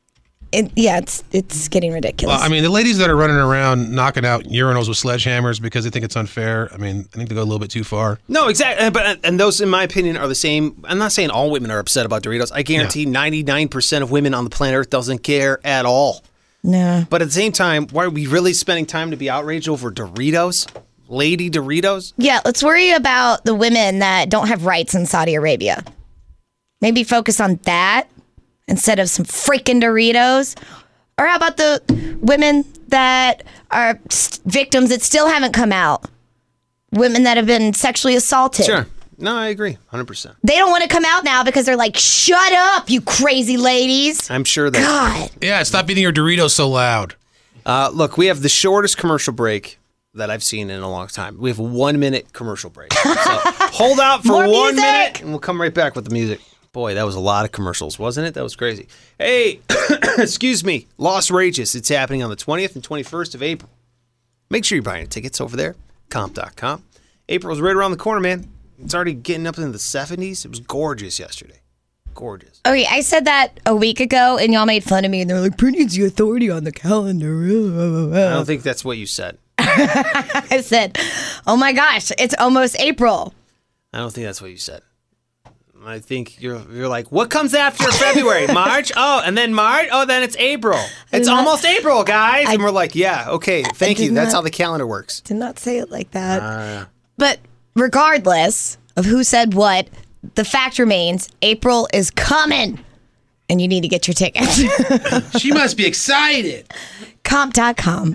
It's getting ridiculous. Well, I mean, the ladies that are running around knocking out urinals with sledgehammers because they think it's unfair, I mean, I think they go a little bit too far. No, exactly. And those, in my opinion, are the same. I'm not saying all women are upset about Doritos. I guarantee 99% of women on the planet Earth doesn't care at all. No. But at the same time, why are we really spending time to be outraged over Doritos? Lady Doritos? Yeah, let's worry about the women that don't have rights in Saudi Arabia. Maybe focus on that instead of some freaking Doritos. Or how about the women that are victims that still haven't come out? Women that have been sexually assaulted. Sure. No, I agree. 100%. They don't want to come out now because they're like, shut up, you crazy ladies. I'm sure that... God. Yeah, stop eating your Doritos so loud. Look, we have the shortest commercial break that I've seen in a long time. We have a 1 minute commercial break. So hold out for More 1 music. minute and we'll come right back with the music. Boy, that was a lot of commercials, wasn't it? That was crazy. Hey, excuse me, Lost Rageous. It's happening on the 20th and 21st of April. Make sure you're buying your tickets over there, comp.com. April's right around the corner, man. It's already getting up into the 70s. It was gorgeous yesterday. Gorgeous. Okay, I said that a week ago, and y'all made fun of me, and they're like, Brittany's the authority on the calendar. I don't think that's what you said. I said, oh my gosh, it's almost April. I don't think that's what you said. I think you're like, what comes after February? March? Oh, and then March? Oh, then it's April. It's almost April, guys. And we're like, yeah, okay, thank you. That's how the calendar works. Did not say it like that. But regardless of who said what, the fact remains, April is coming. And you need to get your tickets. She must be excited. Comp.com.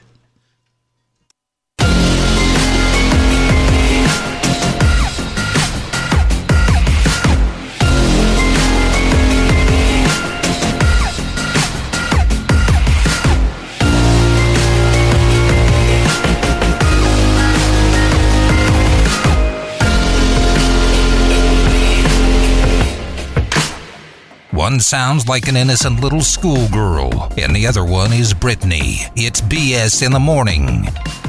One sounds like an innocent little schoolgirl, and the other one is Brittany. It's BS in the morning.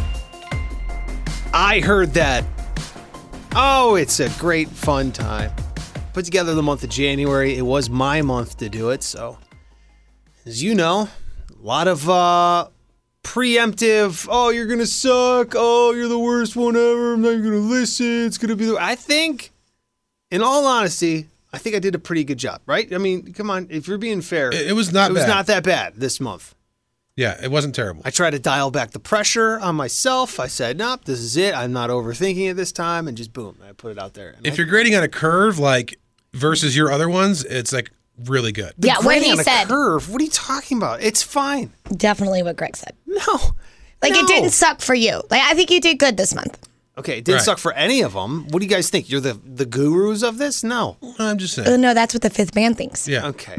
I heard that. Oh, it's a great fun time. Put together the month of January. It was my month to do it, so as you know, a lot of preemptive, oh, you're going to suck. Oh, you're the worst one ever. I'm not going to listen. It's going to be I think, in all honesty, I think I did a pretty good job, right? I mean, come on, if you're being fair. It was not bad. It was not that bad this month. Yeah, it wasn't terrible. I tried to dial back the pressure on myself. I said, nope, this is it. I'm not overthinking it this time. And just boom, I put it out there. And if you're grading on a curve, like, versus your other ones, it's, like, really good. Yeah, what he on a said. Curve? What are you talking about? It's fine. Definitely what Greg said. No. Like, No. it didn't suck for you. Like, I think you did good this month. Okay, it didn't suck for any of them. What do you guys think? You're the gurus of this? No. I'm just saying. No, that's what the fifth man thinks. Yeah. Okay.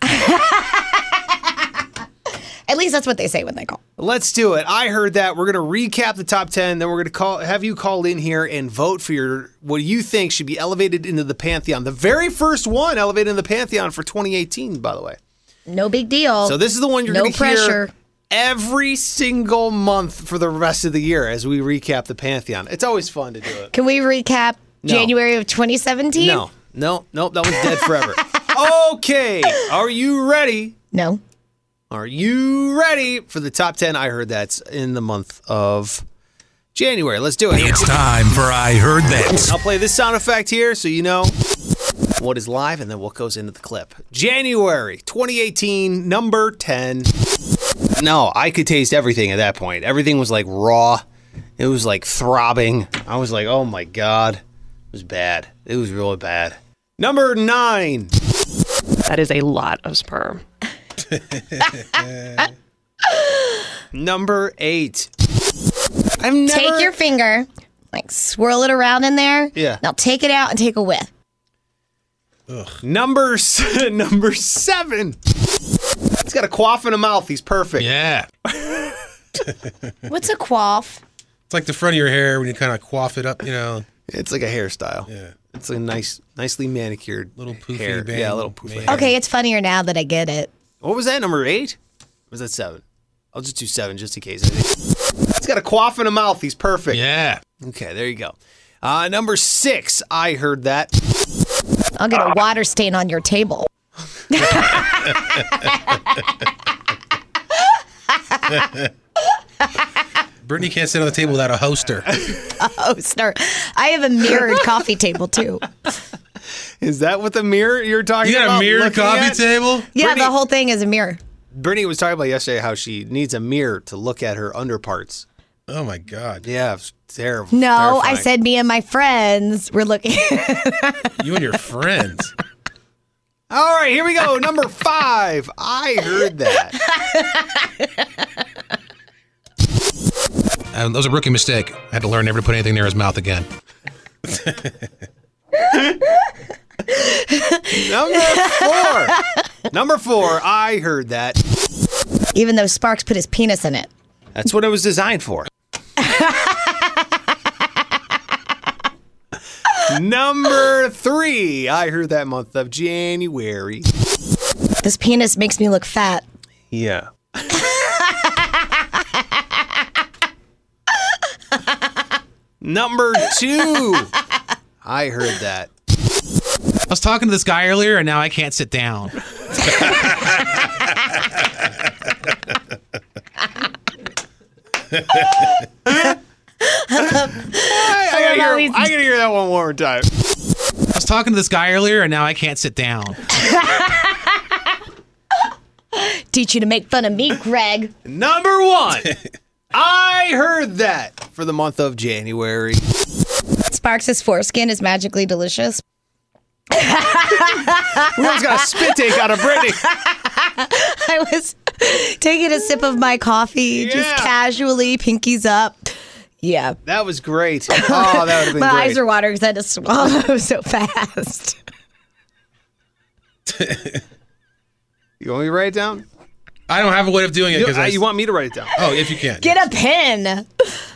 At least that's what they say when they call. Let's do it. I heard that. We're going to recap the top 10. Then we're going to have you call in here and vote for what you think should be elevated into the Pantheon. The very first one elevated in the Pantheon for 2018, by the way. No big deal. So this is the one you're going to pressure. hear every single month for the rest of the year as we recap the Pantheon. It's always fun to do it. Can we recap January of 2017? No, that was dead forever. Okay, are you ready? No. Are you ready for the top 10 I Heard That's in the month of January? Let's do it. It's time for I Heard That. I'll play this sound effect here so you know what is live and then what goes into the clip. January 2018, number 10. No, I could taste everything at that point. Everything was like raw. It was like throbbing. I was like, oh my God. It was bad. It was really bad. Number 9. That is a lot of sperm. Number 8. Take your finger, like swirl it around in there. Yeah. Now take it out and take a whiff. Ugh. Number 7. He's got a quaff in a mouth. He's perfect. Yeah. What's a quaff? It's like the front of your hair when you kind of quaff it up, you know. It's like a hairstyle. Yeah. It's a nicely manicured little poofy hair. bang. Yeah, a little poofy hair. Okay, it's funnier now that I get it. What was that, number 8? Or was that 7? I'll just do 7 just in case. He's got a quaff in a mouth. He's perfect. Yeah. Okay, there you go. Number 6, I heard that. I'll get a water stain on your table. Brittany can't sit on the table without a hoster. I have a mirrored coffee table, too. Is that what the mirror you're talking You got about? a mirrored coffee table? Yeah, Brittany- the whole thing is a mirror. Brittany was talking about yesterday how she needs a mirror to look at her underparts. Oh, my God. Yeah, it's terrible. No, I terrifying. said me and my friends were looking. You and your friends. All right, here we go. Number 5. I heard that. That was a rookie mistake. I had to learn never to put anything near his mouth again. Number 4. I heard that. Even though Sparks put his penis in it. That's what it was designed for. Number 3. I heard that month of January. This penis makes me look fat. Yeah. Number 2. I heard that. I was talking to this guy earlier, and now I can't sit down. I gotta hear that one more time. I was talking to this guy earlier, and now I can't sit down. Teach you to make fun of me, Greg. Number 1. I heard that for the month of January. Sparks' foreskin is magically delicious. We almost got a spit take out of Brittany. I was taking a sip of my coffee, just casually, pinkies up. Yeah. That was great. Oh, that would have been my great. eyes are watering because I had to swallow so fast. You want me to write it down? I don't have a way of doing it. You want me to write it down? Oh, if you can. Get a pen.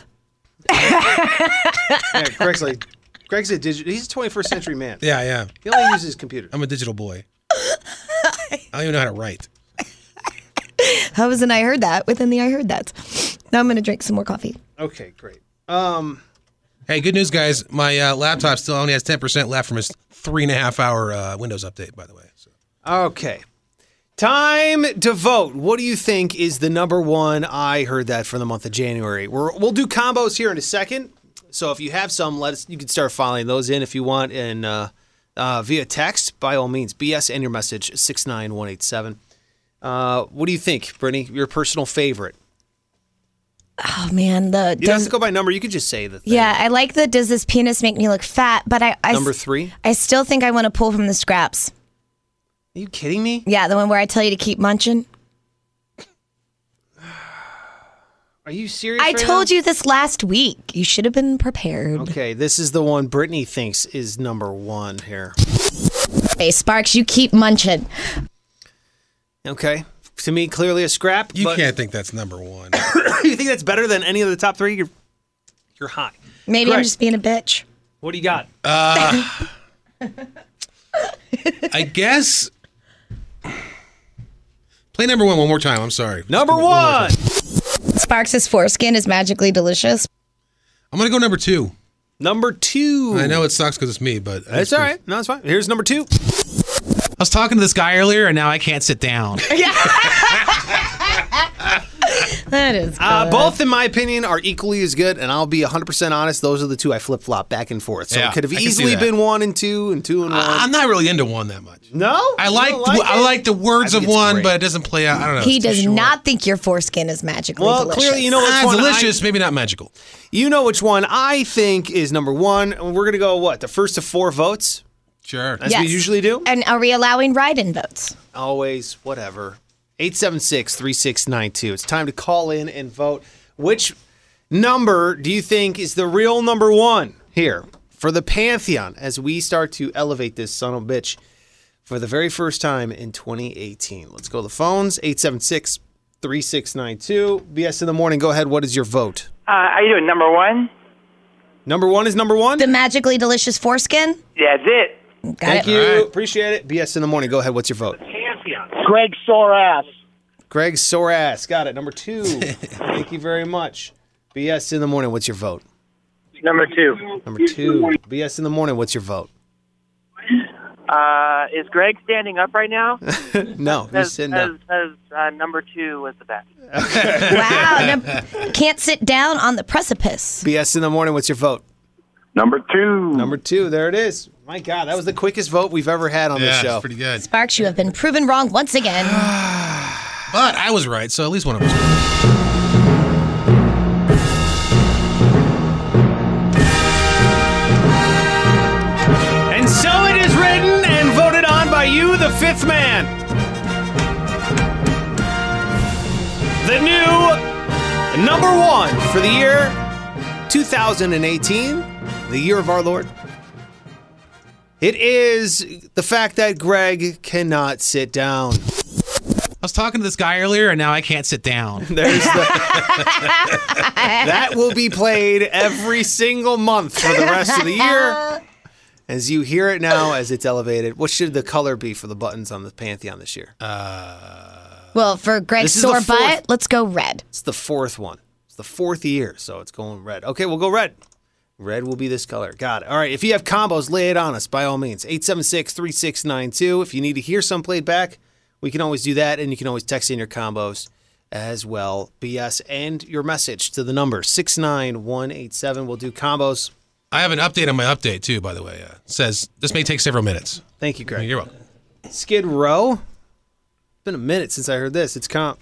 Yeah, Greg's a digital. He's a 21st century man. Yeah. He only uses his computer. I'm a digital boy. I don't even know how to write. How was an I heard that within the I heard that? Now I'm going to drink some more coffee. Okay, great. Hey, good news, guys. My laptop still only has 10% left from his 3.5 hour Windows update, by the way. So. Okay. Time to vote. What do you think is the number 1 I heard that for the month of January? We'll do combos here in a second. So if you have some, you can start filing those in if you want, and via text, by all means. BS and your message, 69187. What do you think, Brittany? Your personal favorite? Oh, man. You don't have to go by number. You could just say the thing. Yeah, I like the does this penis make me look fat, but I Number 3? I still think I want to pull from the scraps. Are you kidding me? Yeah, the one where I tell you to keep munching. Are you serious? I told you this last week. You should have been prepared. Okay, this is the one Brittany thinks is number 1 here. Hey, Sparks, you keep munching. Okay. To me, clearly a scrap. You can't think that's number 1. You think that's better than any of the top 3? You're high. Maybe I'm Greg, just being a bitch. What do you got? I guess. Play number 1 more time. I'm sorry. Number 1. Sparks' foreskin is magically delicious. I'm going to go number 2. Number 2. I know it sucks because it's me, but That's all right. No, it's fine. Here's number 2. I was talking to this guy earlier, and now I can't sit down. That is good. Both, in my opinion, are equally as good, and I'll be 100% honest. Those are the 2 I flip-flop back and forth. So Yeah, it could have I can see easily that. been 1 and 2 and 2 and 1. I'm not really into 1 that much. No? I You like don't like I it? like the words I of think it's 1, great. but it doesn't play out. I don't know. He it's too does short. not think your foreskin is magically Well, delicious. clearly, you know which one delicious, maybe not magical. You know which one I think is number 1. And we're going to go, the first of 4 votes? Sure. As we usually do? And are we allowing write-in votes? Always, whatever. 876-3692. It's time to call in and vote. Which number do you think is the real number 1 here for the Pantheon as we start to elevate this son of a bitch for the very first time in 2018. Let's go to the phones. 876-3692. BS in the morning. Go ahead. What is your vote? How you doing? Number one? Number one is number one? The magically delicious foreskin? Yeah, that's it. Thank you. All right. Appreciate it. BS in the morning. Go ahead. What's your vote? Greg Sorass. Greg Sorass. Got it. Number two. Thank you very much. BS in the morning. What's your vote? Number two. Number two. BS in the morning. What's your vote? Is Greg standing up right now? No, he's sitting down. Number two was the best. Wow. Can't sit down on the precipice. BS in the morning. What's your vote? Number two. Number two. There it is. My God, that was the quickest vote we've ever had on this Yeah, show. it's pretty good. Sparks, you have been proven wrong once again. But I was right, so at least one of us was. And so it is written and voted on by you, the fifth man. The new number one for the year 2018, the year of our Lord. It is the fact that Greg cannot sit down. I was talking to this guy earlier, and now I can't sit down. There's that will be played every single month for the rest of the year. As you hear it now, as it's elevated. What should the color be for the buttons on the Pantheon this year? Well, for Greg's This is the sore fourth. butt, let's go red. It's the fourth one. It's the fourth year, so it's going red. Okay, we'll go red. Red will be this color. Got it. All right, if you have combos, lay it on us, by all means. 876-3692. If you need to hear some played back, we can always do that, and you can always text in your combos as well. BS and your message to the number 69187. We'll do combos. I have an update on my update, too, by the way. It says this may take several minutes. Thank you, Greg. You're welcome. Skid Row. It's been a minute since I heard this. It's comp.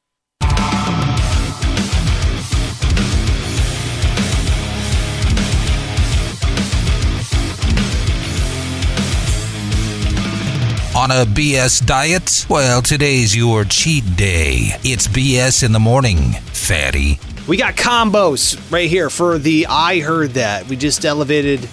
On a BS diet? Well, today's your cheat day. It's BS in the morning, fatty. We got combos right here for the I Heard That. We just elevated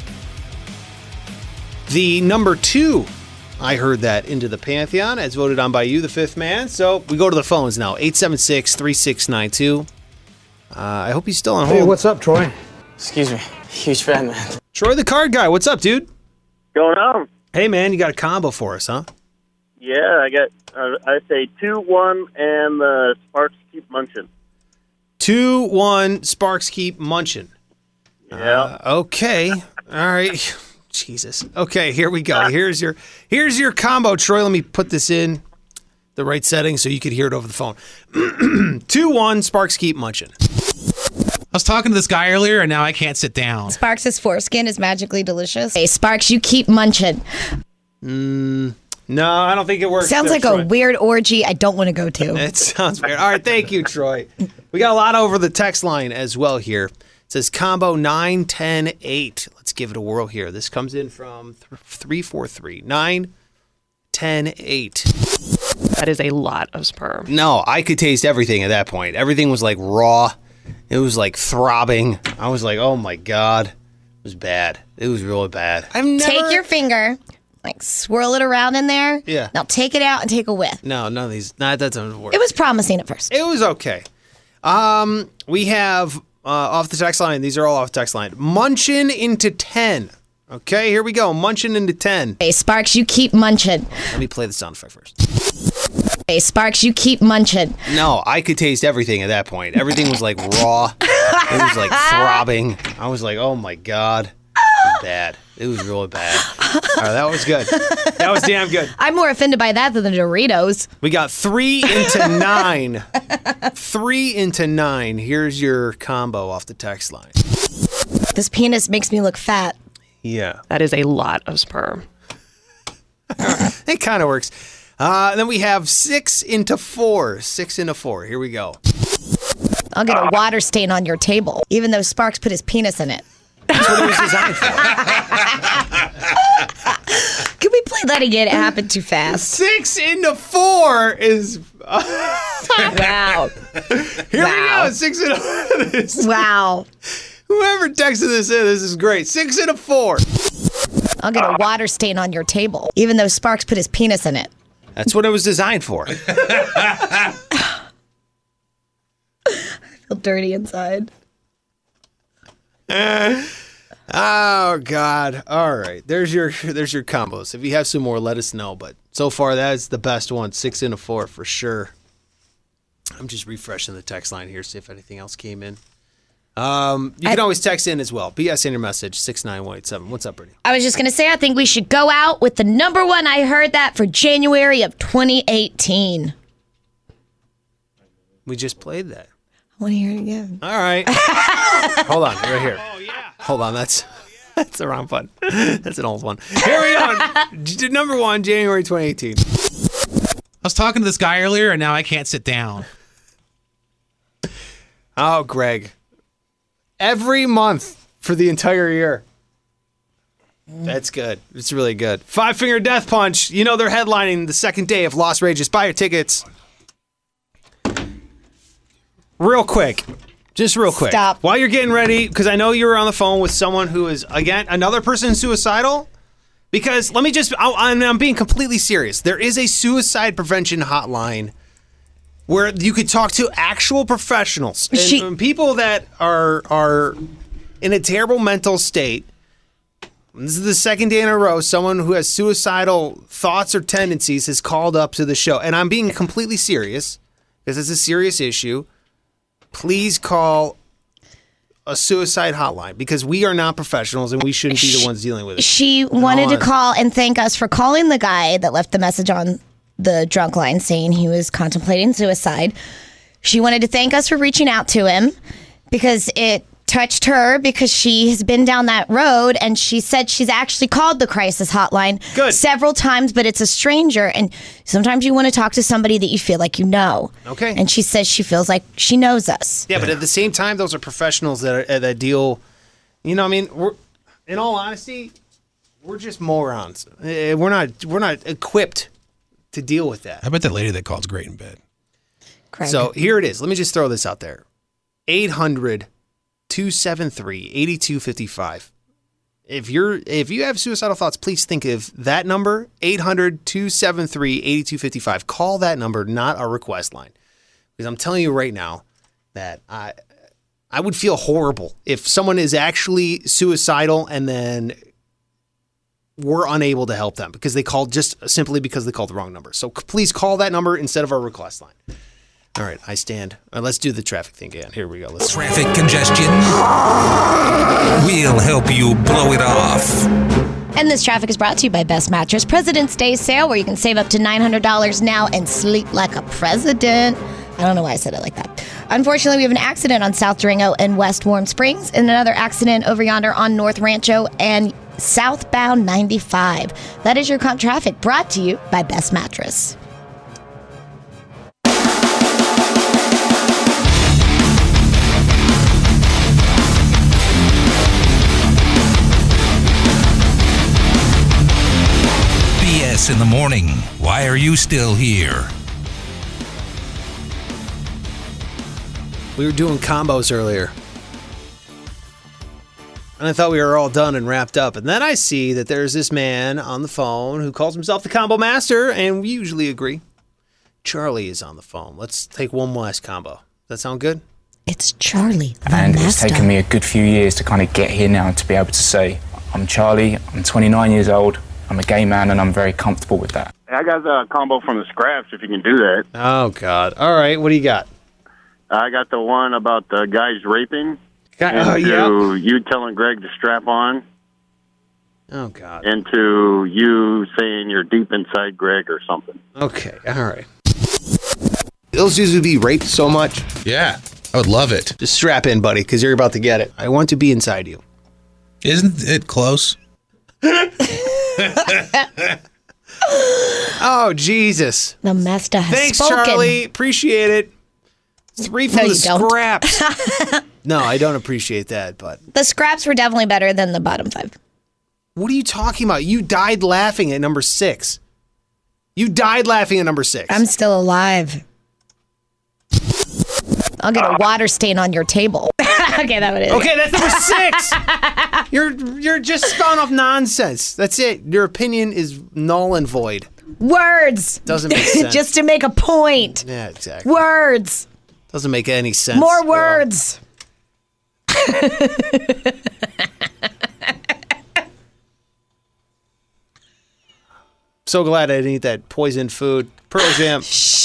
the number two I Heard That into the Pantheon as voted on by you, the fifth man. So we go to the phones now. 876-3692. I hope he's still on hold. Hey, what's up, Troy? Excuse me. Huge fan, man. Troy the card guy. What's up, dude? Going on? Hey, man, you got a combo for us, huh? Yeah, I got. I say 2-1 and the Sparks keep munching. 2-1 Sparks keep munching. Yeah. Okay. All right. Jesus. Okay, here we go. Here's your combo, Troy. Let me put this in the right setting so you could hear it over the phone. 2-1 Sparks keep munching. I was talking to this guy earlier, and now I can't sit down. Sparks' foreskin is magically delicious. Hey, Sparks, you keep munching. No, I don't think it works. Sounds there, like Troy. a weird orgy I don't want to go to. It sounds weird. All right, thank you, Troy. We got a lot over the text line as well here. It says combo 9-10-8. Let's give it a whirl here. This comes in from 343. 9-10-8. That is a lot of sperm. No, I could taste everything at that point. Everything was like raw. It was like throbbing. I was like, oh my God. It was bad. It was really bad. Take your finger, like swirl it around in there. Yeah. Now take it out and take a whiff. No, none of these. That doesn't work. It was promising at first. It was okay. We have off the text line. These are all off the text line. Munchin into 10. Okay, here we go. Munchin into 10. Hey, Sparks, you keep munching. Let me play the sound effect first. Hey, Sparks, you keep munching. No, I could taste everything at that point. Everything was like raw. It was like throbbing. I was like, oh my God. It was bad. It was really bad. All right, that was good. That was damn good. I'm more offended by that than the Doritos. We got 3 into 9. 3 into 9. Here's your combo off the text line. This penis makes me look fat. Yeah. That is a lot of sperm. It kind of works. Then we have 6 into 4. 6 into 4. Here we go. I'll get a water stain on your table, even though Sparks put his penis in it. That's what it was designed for. Can we play that again? It happened too fast. 6 into 4 is... Wow. Here we go. 6 into 4. Wow. Whoever texted this in, this is great. 6 into 4. I'll get a water stain on your table, even though Sparks put his penis in it. That's what it was designed for. I feel dirty inside. Oh God! All right, there's your combos. If you have some more, let us know. But so far, that is the best one. 6 and a 4 for sure. I'm just refreshing the text line here, see if anything else came in. You can always text in as well. BS in your message 69187. What's up, Brittany? I was just going to say, I think we should go out with the number one. I heard that for January of 2018. We just played that. I want to hear it again. All right. Hold on, right here. Oh yeah. Hold on, that's the wrong button. That's an old one. Here we go. Number one, January 2018. I was talking to this guy earlier, and now I can't sit down. Oh, Greg. Every month for the entire year. That's good. It's really good. Five Finger Death Punch. You know they're headlining the second day of Lost Rages. Buy your tickets. Real quick. Just real quick. Stop. While you're getting ready, because I know you were on the phone with someone who is, again, another person suicidal. Because let me just, I'm being completely serious. There is a suicide prevention hotline where you could talk to actual professionals and people that are in a terrible mental state. This is the second day in a row someone who has suicidal thoughts or tendencies has called up to the show. And I'm being completely serious because it's a serious issue. Please call a suicide hotline because we are not professionals and we shouldn't be the ones dealing with it. She wanted to call and thank us for calling the guy that left the message on the drunk line saying he was contemplating suicide. She wanted to thank us for reaching out to him because it touched her because she has been down that road, and she said she's actually called the crisis hotline several times, but it's a stranger, and sometimes you want to talk to somebody that you feel like you know. Okay. And she says she feels like she knows us. Yeah, but at the same time, those are professionals that deal, you know, I mean, in all honesty, we're just morons. We're not equipped to deal with that. I bet that lady that called is great in bed. Craig. So here it is. Let me just throw this out there. 800-273-8255. If you have suicidal thoughts, please think of that number, 800-273-8255. Call that number, not our request line. Because I'm telling you right now that I would feel horrible if someone is actually suicidal and then we're unable to help them because they called simply because they called the wrong number. So please call that number instead of our request line. All right, I stand. Let's do the traffic thing again. Here we go. Traffic congestion? We'll help you blow it off. And this traffic is brought to you by Best Mattress President's Day sale, where you can save up to $900 now and sleep like a president. I don't know why I said it like that. Unfortunately, we have an accident on South Durango and West Warm Springs, and another accident over yonder on North Rancho and southbound 95. That is your comp traffic, brought to you by Best Mattress. BS in the morning. Why are you still here? We were doing combos earlier. And I thought we were all done and wrapped up. And then I see that there's this man on the phone who calls himself the Combo Master, and we usually agree. Charlie is on the phone. Let's take one last combo. Does that sound good? It's Charlie, the And master. it's taken me a good few years to kind of get here now to be able to say, I'm Charlie, I'm 29 years old, I'm a gay man, and I'm very comfortable with that. I got the combo from the scraps, if you can do that. Oh, God. All right, what do you got? I got the one about the guys raping. Oh, you telling Greg to strap on. Oh, God. And to you saying you're deep inside Greg or something. Okay, all right. Those dudes would be raped so much. Yeah, I would love it. Just strap in, buddy, because you're about to get it. I want to be inside you. Isn't it close? Oh, Jesus. The master has Thanks, spoken. Charlie. Appreciate it. 3 from No, the you don't. scraps. No, I don't appreciate that, but The scraps were definitely better than the bottom 5. what are you talking about? You died laughing at number 6. You died laughing at number 6. I'm still alive. I'll get a water stain on your table. Okay, that would it. Okay, that's number 6. You're just spouting off nonsense. That's it. Your opinion is null and void. Words. Doesn't make sense. Just to make a point. Yeah, exactly. Words. Doesn't make any sense. More words. So glad I didn't eat that poisoned food. Pearl Jam.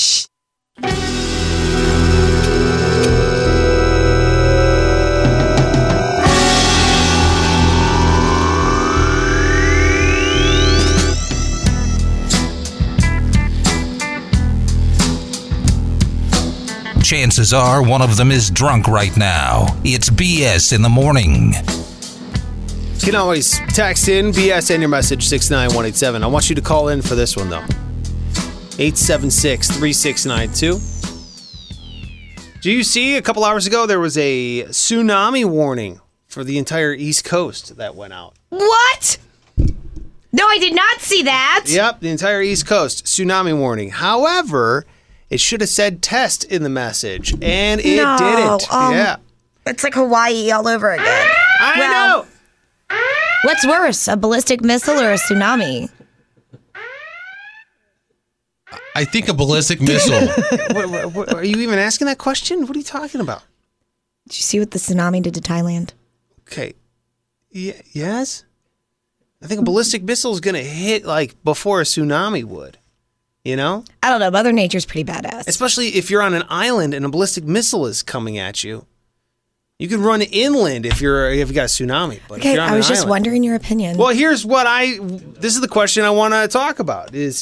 Chances are one of them is drunk right now. It's BS in the morning. You can always text in BS and your message 69187. I want you to call in for this one though. 876-3692. Do you see a couple hours ago there was a tsunami warning for the entire East Coast that went out? What? No, I did not see that. Yep, the entire East Coast tsunami warning. However, it should have said test in the message, and it didn't. Yeah. It's like Hawaii all over again. I know. What's worse, a ballistic missile or a tsunami? I think a ballistic missile. What, are you even asking that question? What are you talking about? Did you see what the tsunami did to Thailand? Okay. Yes? I think a ballistic missile is going to hit like before a tsunami would. You know? I don't know. Mother Nature's pretty badass. Especially if you're on an island and a ballistic missile is coming at you. You can run inland if you got a tsunami. But okay, if you're on I was an just island, wondering your opinion. Well, here's what this is the question I want to talk about is,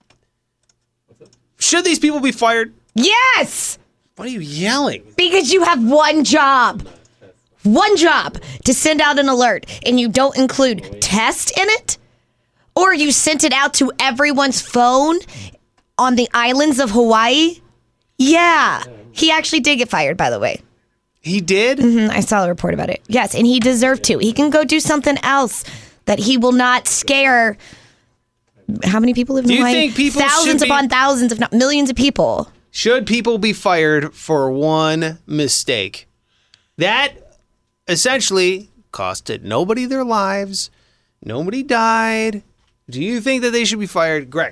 should these people be fired? Yes! What are you yelling? Because you have one job. One job to send out an alert, and you don't include test in it? Or you sent it out to everyone's phone on the islands of Hawaii? Yeah. He actually did get fired, by the way. He did? Mm-hmm. I saw a report about it. Yes, and he deserved to. He can go do something else that he will not scare. How many people live in Hawaii? Do you think people thousands upon thousands, if not millions of people. Should people be fired for one mistake? That essentially costed nobody their lives. Nobody died. Do you think that they should be fired, Greg?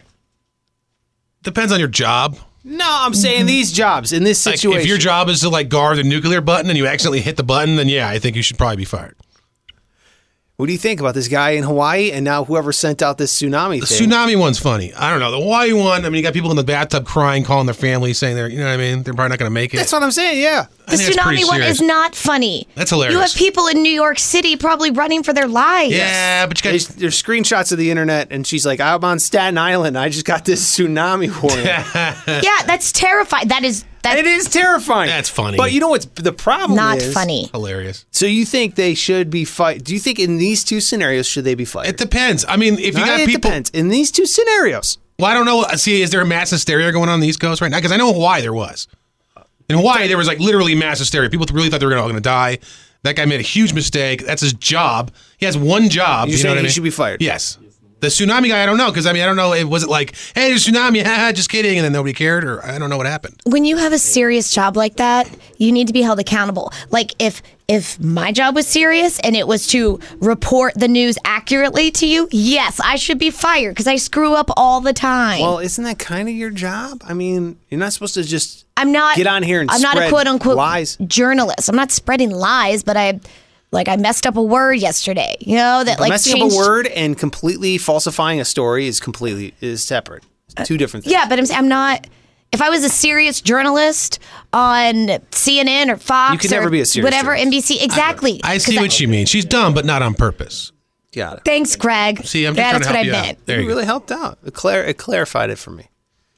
Depends on your job. No, I'm saying these jobs in this situation. Like if your job is to like guard the nuclear button and you accidentally hit the button, then yeah, I think you should probably be fired. What do you think about this guy in Hawaii and now whoever sent out this tsunami thing? The tsunami one's funny. I don't know. The Hawaii one, I mean, you got people in the bathtub crying, calling their family, saying they're, you know what I mean? They're probably not going to make it. That's what I'm saying, yeah. The tsunami one is not funny. That's hilarious. You have people in New York City probably running for their lives. Yeah, but you got... There's screenshots of the internet, and she's like, I'm on Staten Island. I just got this tsunami warning. Yeah, that's terrifying. It is terrifying. That's funny. But you know what's the problem Not is? funny. Hilarious. So you think they should be fired? Do you think in these two scenarios should they be fired? It depends. I mean, if you got It people... depends. In these two scenarios. Well, I don't know. See, is there a mass hysteria going on the East Coast right now? Because I know in Hawaii there was. In Hawaii, there was like literally mass hysteria. People really thought they were all going to die. That guy made a huge mistake. That's his job. He has one job. You're you know saying what I mean? he should be fired? Yes. The tsunami guy, I don't know. Because, I mean, I don't know. Was it like, hey, there's a tsunami, haha, just kidding, and then nobody cared? Or I don't know what happened. When you have a serious job like that, you need to be held accountable. Like if my job was serious and it was to report the news accurately to you, yes, I should be fired because I screw up all the time. Well, isn't that kind of your job? I mean, you're not supposed to just I'm not get on here and I'm not a spread quote unquote lies. journalist. I'm not spreading lies, but I messed up a word yesterday. You know that But like messing changed. up a word and completely falsifying a story is separate. It's two different things. Yeah, but I'm not. If I was a serious journalist on CNN or Fox, You could never or be a serious whatever journalist. NBC, exactly. I see what you mean. She's dumb, but not on purpose. Got it. Thanks, Greg. See, I'm just trying That's to help what you I out. meant. There It you really helped out. It clarified it for me.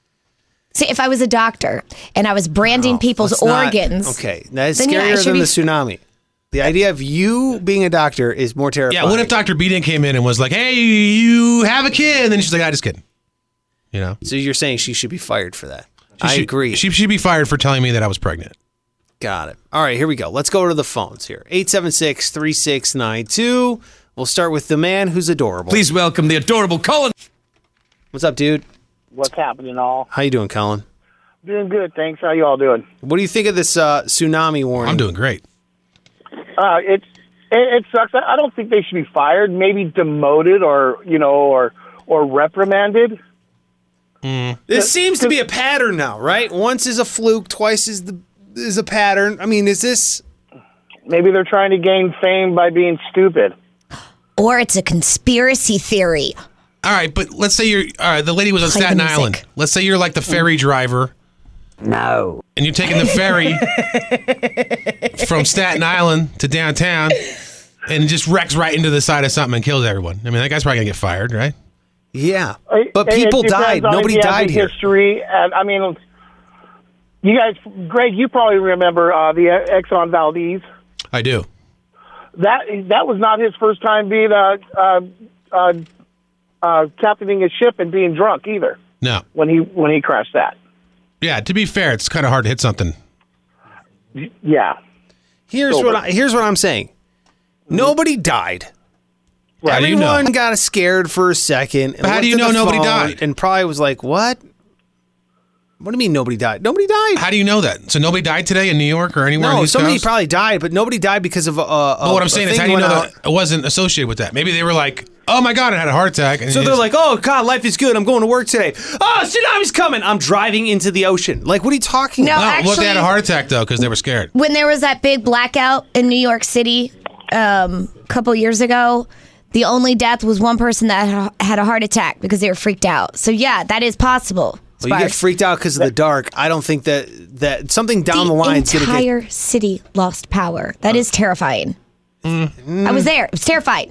See, if I was a doctor and I was branding people's Let's not- organs, okay, that is then yeah, it scarier should than be- the tsunami. The idea of you being a doctor is more terrifying. Yeah, what if Dr. Beaton came in and was like, hey, you have a kid? And then she's like, I just kidding. You know? So you're saying she should be fired for that? She should- agree. She should be fired for telling me that I was pregnant. Got it. All right, here we go. Let's go to the phones here. 876-3692. We'll start with the man who's adorable. Please welcome the adorable Colin. What's up, dude? What's happening, all? How you doing, Colin? Doing good, thanks. How you all doing? What do you think of this tsunami warning? I'm doing great. It sucks. I don't think they should be fired. Maybe demoted or reprimanded. This seems to be a pattern now, right? Once is a fluke, twice is a pattern. I mean, is this... Maybe they're trying to gain fame by being stupid. Or it's a conspiracy theory. All right, but let's say you're the lady was on Play the Staten music. Island. Let's say you're like the ferry driver. No. And you're taking the ferry from Staten Island to downtown and it just wrecks right into the side of something and kills everyone. I mean, that guy's probably going to get fired, right? Yeah. But people died. Nobody died here. History, and I mean, you guys, Greg, you probably remember the Exxon Valdez. I do. That was not his first time being captaining a ship and being drunk either. No. When he crashed that. Yeah, to be fair, it's kind of hard to hit something. Yeah. Here's what I'm saying. Nobody died. Right. How do you know? Everyone got scared for a second. But how do you know nobody died? And probably was like, what? What do you mean nobody died? Nobody died. How do you know that? So nobody died today in New York or anywhere? No, on the East somebody Coast? probably died, but nobody died because of But what I'm saying is, how do you know that it wasn't associated with that? Maybe they were like, "Oh my God, I had a heart attack." And So they're like, "Oh God, life is good. I'm going to work today. Oh, tsunamis coming. I'm driving into the ocean." Like, what are you talking No, about? "Well, actually, they had a heart attack though because they were scared." when there was that big blackout in New York City a couple years ago, the only death was one person that had a heart attack because they were freaked out. So yeah, that is possible. Well, you get freaked out because of the dark. I don't think that something down the line is going to get... The entire city lost power. That is terrifying. I was there. It was terrifying.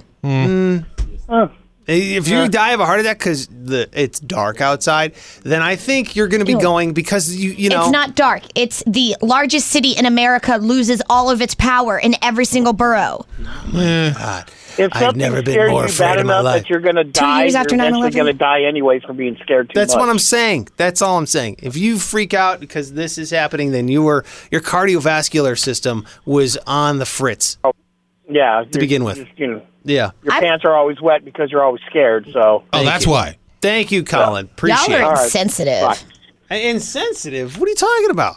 If you die of a heart attack because it's dark outside, then I think you're going to be going because you know... It's not dark. It's the largest city in America loses all of its power in every single borough. God. If I've something never been scares more you afraid bad in my enough life. that you're going to die, years after you're eventually 9/11? going to die anyways from being scared too That's much. what I'm saying. That's all I'm saying. If you freak out because this is happening, then your cardiovascular system was on the fritz. Yeah. To begin with. Yeah. Your pants are always wet because you're always scared. So. Oh, that's why. Thank you, Colin. Appreciate it. Y'all are insensitive. Insensitive? What are you talking about?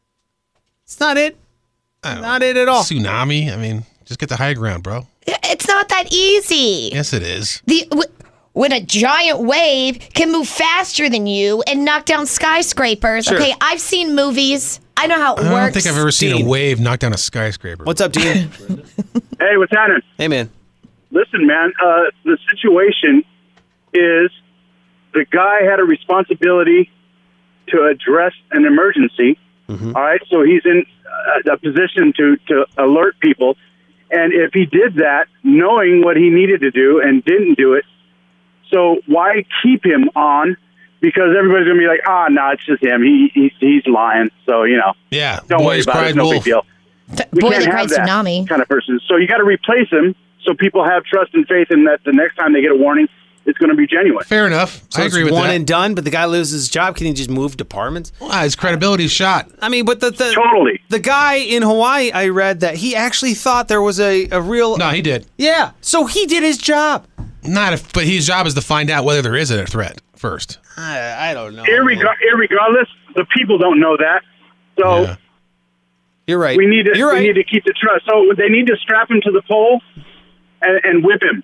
It's not it. Not it at all. Tsunami. I mean, just get the high ground, bro. It's not that easy. Yes, it is. When a giant wave can move faster than you and knock down skyscrapers. Sure. Okay, I've seen movies. I know how it works. I don't think I've ever seen Dean. a wave knock down a skyscraper. What's up, Dean? Hey, what's happening? Hey, man. Listen, man, the situation is the guy had a responsibility to address an emergency. Mm-hmm. All right, so he's in a position to alert people. And if he did that, knowing what he needed to do and didn't do it, so why keep him on? Because everybody's going to be like, no, it's just him. He's lying. So, Yeah. don't worry about it. It's no big deal. We Boy can't that have cried that tsunami. kind of person. So you got to replace him so people have trust and faith in that the next time they get a warning, it's going to be genuine. Fair enough. So I agree with one that. and done, but the guy loses his job. Can he just move departments? His credibility's shot. I mean, but totally. The guy in Hawaii, I read that he actually thought there was a real... No, he did. Yeah, so he did his job. But his job is to find out whether there is a threat first. I don't know. Irregardless, the people don't know that. So... Yeah. You're right. We need to keep the trust. So they need to strap him to the pole and whip him.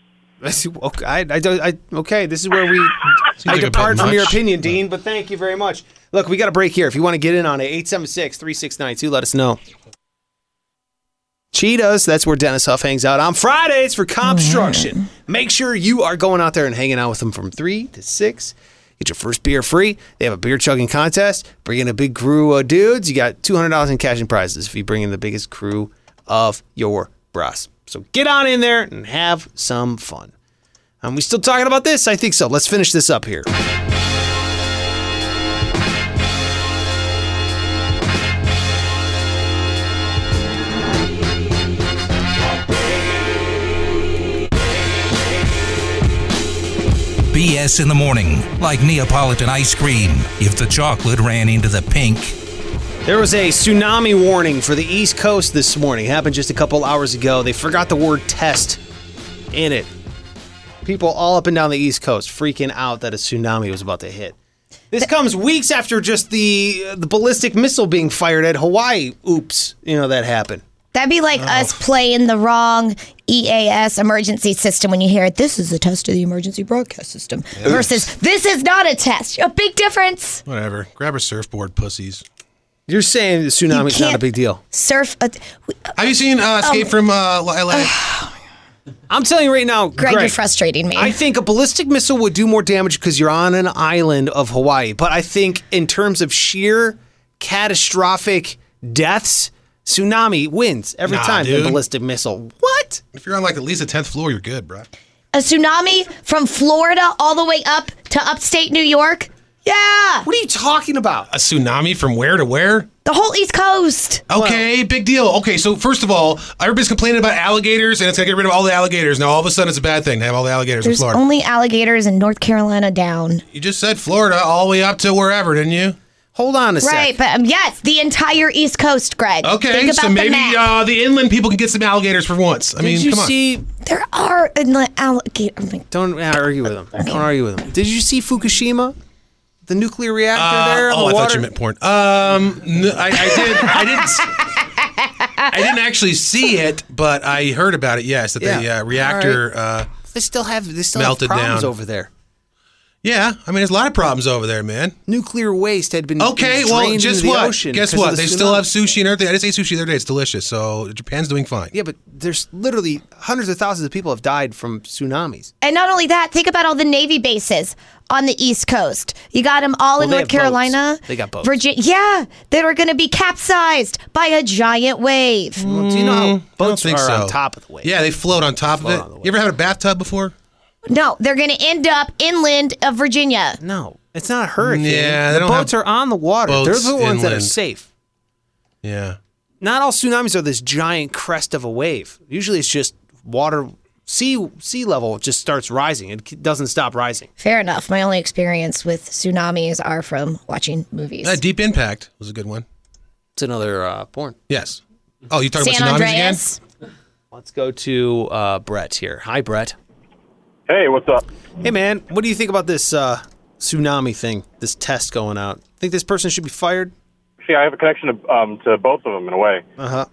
Okay, this is where I depart from your opinion, Dean, but thank you very much. Look, we got a break here. If you want to get in on it, 876-3692, let us know. Cheetahs, that's where Dennis Huff hangs out on Fridays for Construction. Make sure you are going out there and hanging out with them from 3 to 6. Get your first beer free. They have a beer chugging contest. Bring in a big crew of dudes. You got $200 in cash and prizes if you bring in the biggest crew of your bras. So get on in there and have some fun. Are we still talking about this? I think so. Let's finish this up here. BS in the morning, like Neapolitan ice cream, if the chocolate ran into the pink. There was a tsunami warning for the East Coast this morning. It happened just a couple hours ago. They forgot the word test in it. People all up and down the East Coast freaking out that a tsunami was about to hit. This comes weeks after just the ballistic missile being fired at Hawaii. Oops, that happened. That'd be like us playing the wrong EAS emergency system when you hear it. This is a test of the emergency broadcast system versus this is not a test. A big difference. Whatever. Grab a surfboard, pussies. You're saying the tsunami's not a big deal. Surf. Have you seen Escape from LA? I'm telling you right now, Greg, you're frustrating me. I think a ballistic missile would do more damage because you're on an island of Hawaii. But I think in terms of sheer catastrophic deaths, tsunami wins every time dude. the ballistic missile. What? If you're on like at least the 10th floor, you're good, bro. A tsunami from Florida all the way up to upstate New York? Yeah. What are you talking about? A tsunami from where to where? The whole East Coast. Okay, big deal. Okay, so first of all, everybody's complaining about alligators, and it's going to get rid of all the alligators. Now, all of a sudden, it's a bad thing to have all the alligators There's in Florida. only alligators in North Carolina down. You just said Florida all the way up to wherever, didn't you? Hold on a sec. Right, but yes, the entire East Coast, Greg. Okay, Think about so the maybe map. the inland people can get some alligators for once. I mean, Did you come on. see? There are alligators. Don't argue with him. Don't argue with him. Did you see Fukushima? The nuclear reactor there on the I water? thought you meant porn. I didn't actually see it, but I heard about it. Yes, that the reactor They still have melted problems down over there. Yeah, I mean, there's a lot of problems over there, man. Nuclear waste had been Okay, drained well, into guess the what? ocean Guess because what? of the They still tsunami. have sushi and everything. I just ate sushi the other day. It's delicious. So Japan's doing fine. Yeah, but there's literally hundreds of thousands of people have died from tsunamis. And not only that, think about all the Navy bases on the East Coast. You got them all in they North have Carolina. boats. They got boats. Virginia. Yeah, that are going to be capsized by a giant wave. Well, do you know how boats think are so. on top of the wave? Yeah, they float on top of Float on the it. You ever had a bathtub before? No, they're going to end up inland of Virginia. No, it's not a hurricane. Yeah, they the don't boats have are on the water. They're boats the ones that are inland. safe. Yeah. Not all tsunamis are this giant crest of a wave. Usually it's just water, sea level just starts rising. It doesn't stop rising. Fair enough. My only experience with tsunamis are from watching movies. Deep Impact was a good one. It's another porn. Yes. Oh, you talking San about tsunamis Andreas. again? Let's go to Brett here. Hi, Brett. Hey, what's up? Hey, man. What do you think about this tsunami thing, this test going out? Think this person should be fired? See, I have a connection to both of them in a way. Uh-huh.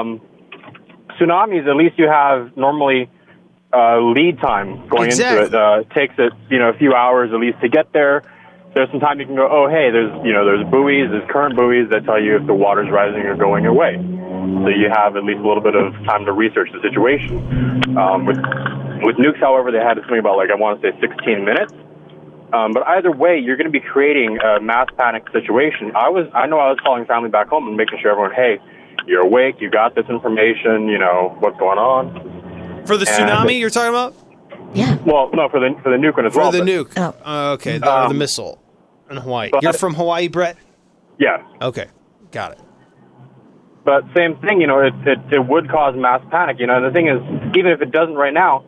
Tsunamis, at least you have normally lead time going into it. It takes it, a few hours at least to get there. There's some time you can go, oh, hey, there's buoys, there's current buoys that tell you if the water's rising or going away. So you have at least a little bit of time to research the situation. With nukes, however, they had something about, I want to say 16 minutes. But either way, you're going to be creating a mass panic situation. I know I was calling family back home and making sure everyone, hey, you're awake, you got this information, what's going on. For the tsunami you're talking about? Yeah. Well, no, for the nuke one as well. For the nuke. Oh. Okay, the missile in Hawaii. You're from Hawaii, Brett? Yeah. Okay, got it. But same thing, it would cause mass panic. The thing is, even if it doesn't right now,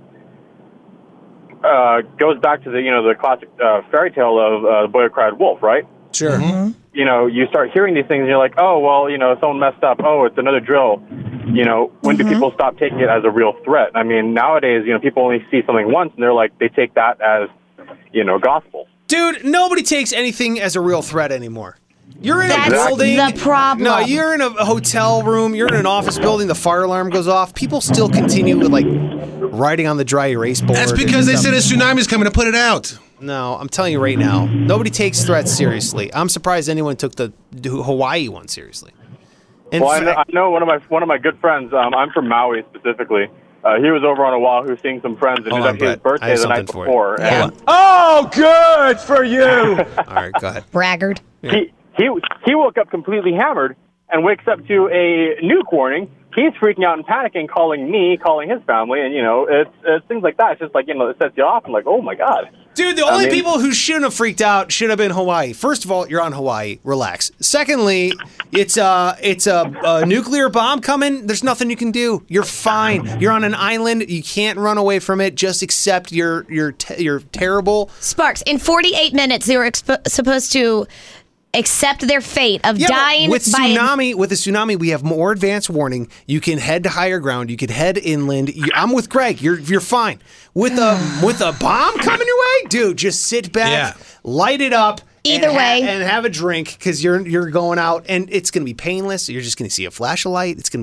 goes back to the classic fairy tale of The Boy Who Cried Wolf, right? Sure. Mm-hmm. You start hearing these things and you're like, oh, well, someone messed up. Oh, it's another drill. When do people stop taking it as a real threat? I mean, nowadays, people only see something once and they take that as, gospel. Dude, nobody takes anything as a real threat anymore. You're in a building. That's the problem. No, you're in a hotel room. You're in an office building. The fire alarm goes off. People still continue with writing on the dry erase board. That's because they said a tsunami's coming to put it out. No, I'm telling you right now, nobody takes threats seriously. I'm surprised anyone took the Hawaii one seriously. I know one of my good friends. I'm from Maui specifically. He was over on Oahu seeing some friends, and it was actually his birthday the night before. Yeah. Oh, good for you! All right, go ahead. Braggart. Yeah. He woke up completely hammered and wakes up to a nuke warning. He's freaking out and panicking, calling his family, and it's things like that. It's just it sets you off. I'm like, oh my god, dude. The only people who shouldn't have freaked out should have been Hawaii. First of all, you're on Hawaii. Relax. Secondly, it's a nuclear bomb coming. There's nothing you can do. You're fine. You're on an island. You can't run away from it. Just accept you're terrible. Sparks. In 48 minutes, they were supposed to accept their fate of dying with by With a tsunami, we have more advanced warning. You can head to higher ground. You can head inland. I'm with Greg. You're fine. With a bomb coming your way, dude. Just sit back, light it up. Either way, and have a drink because you're going out, and it's gonna be painless. You're just gonna see a flash of light. It's gonna be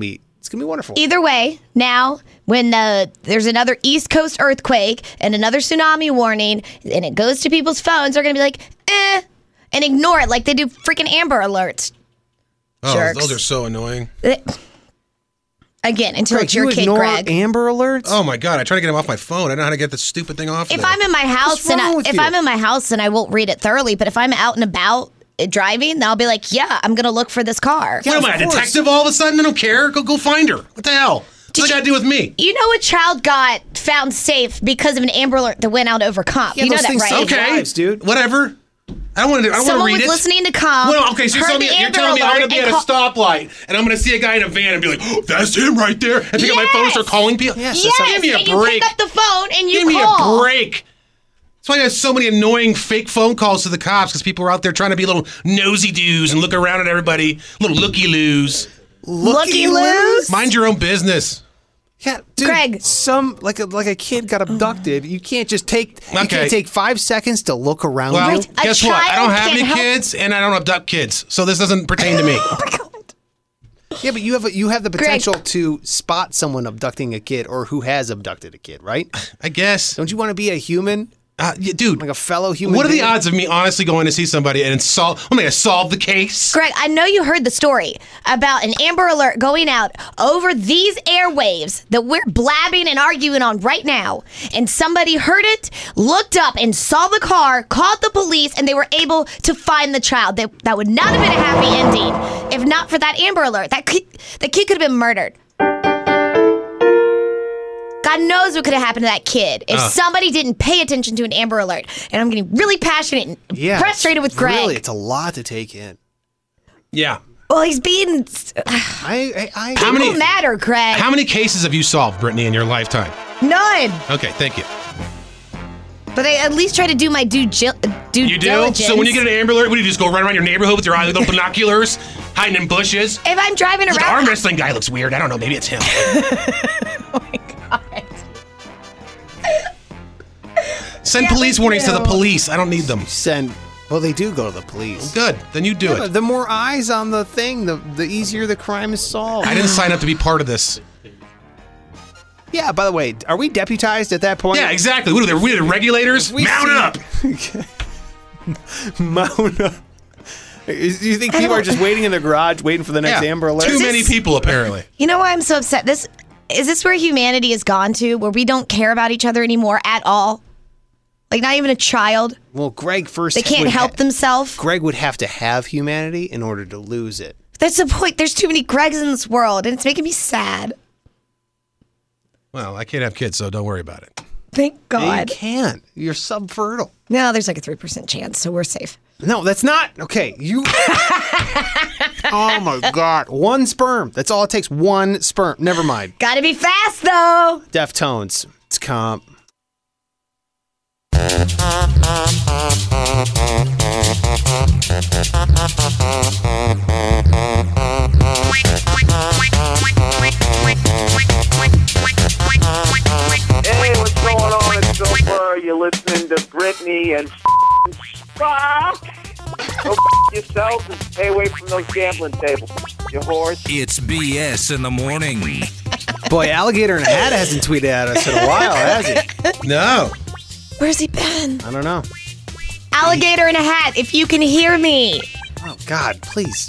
It's going to be wonderful. Either way, now when there's another East Coast earthquake and another tsunami warning, and it goes to people's phones, they're going to be like, and ignore it like they do freaking Amber Alerts. Oh, Jerks. those are so annoying. Again, until Greg, it's your you kid, ignore Greg. Amber Alerts? Oh my God! I try to get them off my phone. I don't know how to get this stupid thing off. If there. I'm in my house and I'm in my house and I won't read it thoroughly, but if I'm out and about driving, then I'll be like, yeah, I'm gonna look for this car. What am I, a detective all of a sudden? I don't care. Go find her. What the hell? What's that got to do with me? You know a child got found safe because of an Amber Alert that went out over comp. Yeah, you know those that, things right? save lives, dude. Whatever. I don't want to. I don't want to Someone read was it. listening to comp. Well, okay, so you're heard telling me, the you're Amber telling me I'm Alert going to be at and a stoplight and I'm going to see a guy in a van and be like, oh, that's him right there, and pick up my phone and start calling people. Yes, Give me a and you break. pick up the phone and you Give me call. a break. That's why there's so many annoying fake phone calls to the cops, because people are out there trying to be little nosy doos and look around at everybody, little looky-loos. Looky-loos? Mind your own business. Yeah, dude, Greg. like a kid got abducted. You can't just take you Okay. can't take 5 seconds to look around Well, you. guess what? I don't have any kids, and I don't abduct kids, so this doesn't pertain to me. Yeah, but you have the potential to spot someone abducting a kid or who has abducted a kid, right? I guess. Don't you want to be a human? Yeah, dude. Like a fellow human What are the being? odds of me honestly going to see somebody and solve the case? Greg, I know you heard the story about an Amber Alert going out over these airwaves that we're blabbing and arguing on right now. And somebody heard it, looked up and saw the car, called the police, and they were able to find the child. That would not have been a happy ending if not for that Amber Alert. The kid could have been murdered. God knows what could have happened to that kid if somebody didn't pay attention to an Amber Alert. And I'm getting really passionate and frustrated with Greg. Really, it's a lot to take in. Yeah. Well, he's being... How many People matter, Greg. How many cases have you solved, Brittany, in your lifetime? None. Okay, thank you. But I at least try to do my due You do? diligence. So when you get an Amber Alert, what do you just go run around your neighborhood with your eyes, little binoculars, hiding in bushes? If I'm driving The around... arm wrestling guy looks weird. I don't know. Maybe it's him. Send police warnings to the police. I don't need them. Well, they do go to the police. Good. Then you do it. The more eyes on the thing, the easier the crime is solved. I didn't sign up to be part of this. Yeah, by the way, are we deputized at that point? Yeah, exactly. What are we the regulators? Mount up. Mount up. Do you think people are just waiting in their garage, waiting for the next Amber Alert? Too many people, apparently. You know why I'm so upset? Is this where humanity has gone to, where we don't care about each other anymore at all? Like, not even a child? Well, Greg first... They can't help themselves? Greg would have to have humanity in order to lose it. That's the point. There's too many Gregs in this world, and it's making me sad. Well, I can't have kids, so don't worry about it. Thank God. You can't. You're subfertile. No, there's like a 3% chance, so we're safe. No, that's not. Okay, you... Oh, my God. One sperm. That's all it takes. One sperm. Never mind. Gotta be fast, though. Deftones. It's comp. Hey, what's going on? It's Bill Burr. You're listening to Brittany and fuck. Go yourself and stay away from those gambling tables, you whores. It's BS in the morning. Boy, Alligator in a Hat hasn't tweeted at us in a while, has he? No. Where's he been? I don't know. Alligator in a Hat, if you can hear me. Oh, God, please.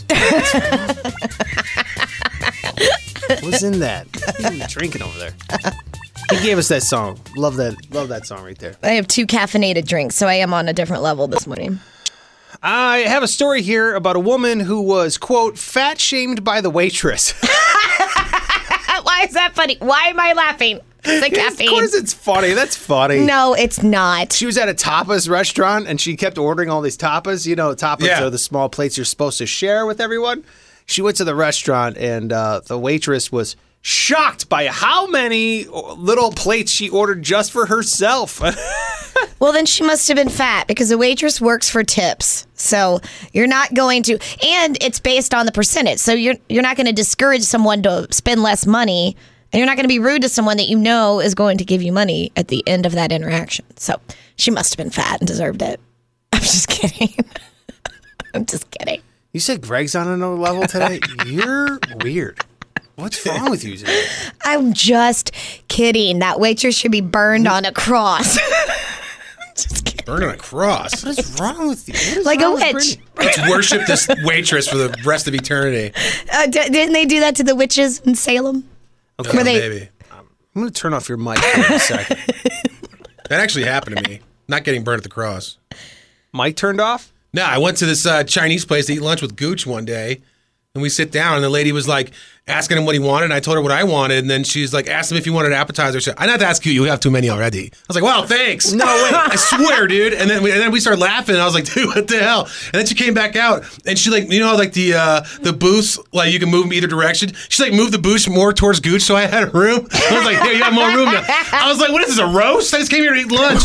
What's in that? What are you drinking over there? He gave us that song. Love that song right there. I have 2 caffeinated drinks, so I am on a different level this morning. I have a story here about a woman who was, quote, fat shamed by the waitress. Why is that funny? Why am I laughing? The caffeine. Of course it's funny. That's funny. No, it's not. She was at a tapas restaurant and she kept ordering all these tapas. You know, tapas are the small plates you're supposed to share with everyone. She went to the restaurant and the waitress was shocked by how many little plates she ordered just for herself. Well, then she must have been fat because a waitress works for tips. So you're not going to, and it's based on the percentage. So you're not going to discourage someone to spend less money, and you're not going to be rude to someone that you know is going to give you money at the end of that interaction. So she must have been fat and deserved it. I'm just kidding. I'm just kidding. You said Greg's on another level today? You're weird. What's wrong with you today? I'm just kidding. That waitress should be burned on a cross. Burned on a cross. What is wrong with you? What is Like wrong a with witch. Brittany? Let's worship this waitress for the rest of eternity. Didn't they do that to the witches in Salem? Okay, Were they- Maybe. I'm going to turn off your mic for a second. That actually happened to me. Not getting burned at the cross. Mic turned off? No, I went to this Chinese place to eat lunch with Gooch one day, and we sit down, and the lady was like asking him what he wanted, and I told her what I wanted, and then she's like, asked him if he wanted an appetizer. She said, I not to ask you have too many already. I was like, well, thanks. No, wait. I swear, dude. And then we started laughing, and I was like, dude, what the hell? And then she came back out, and she like, you know how like the booths, like you can move them either direction? She like moved the booth more towards Gooch, so I had a room. I was like, here, you have more room now. I was like, what is this, a roast? I just came here to eat lunch.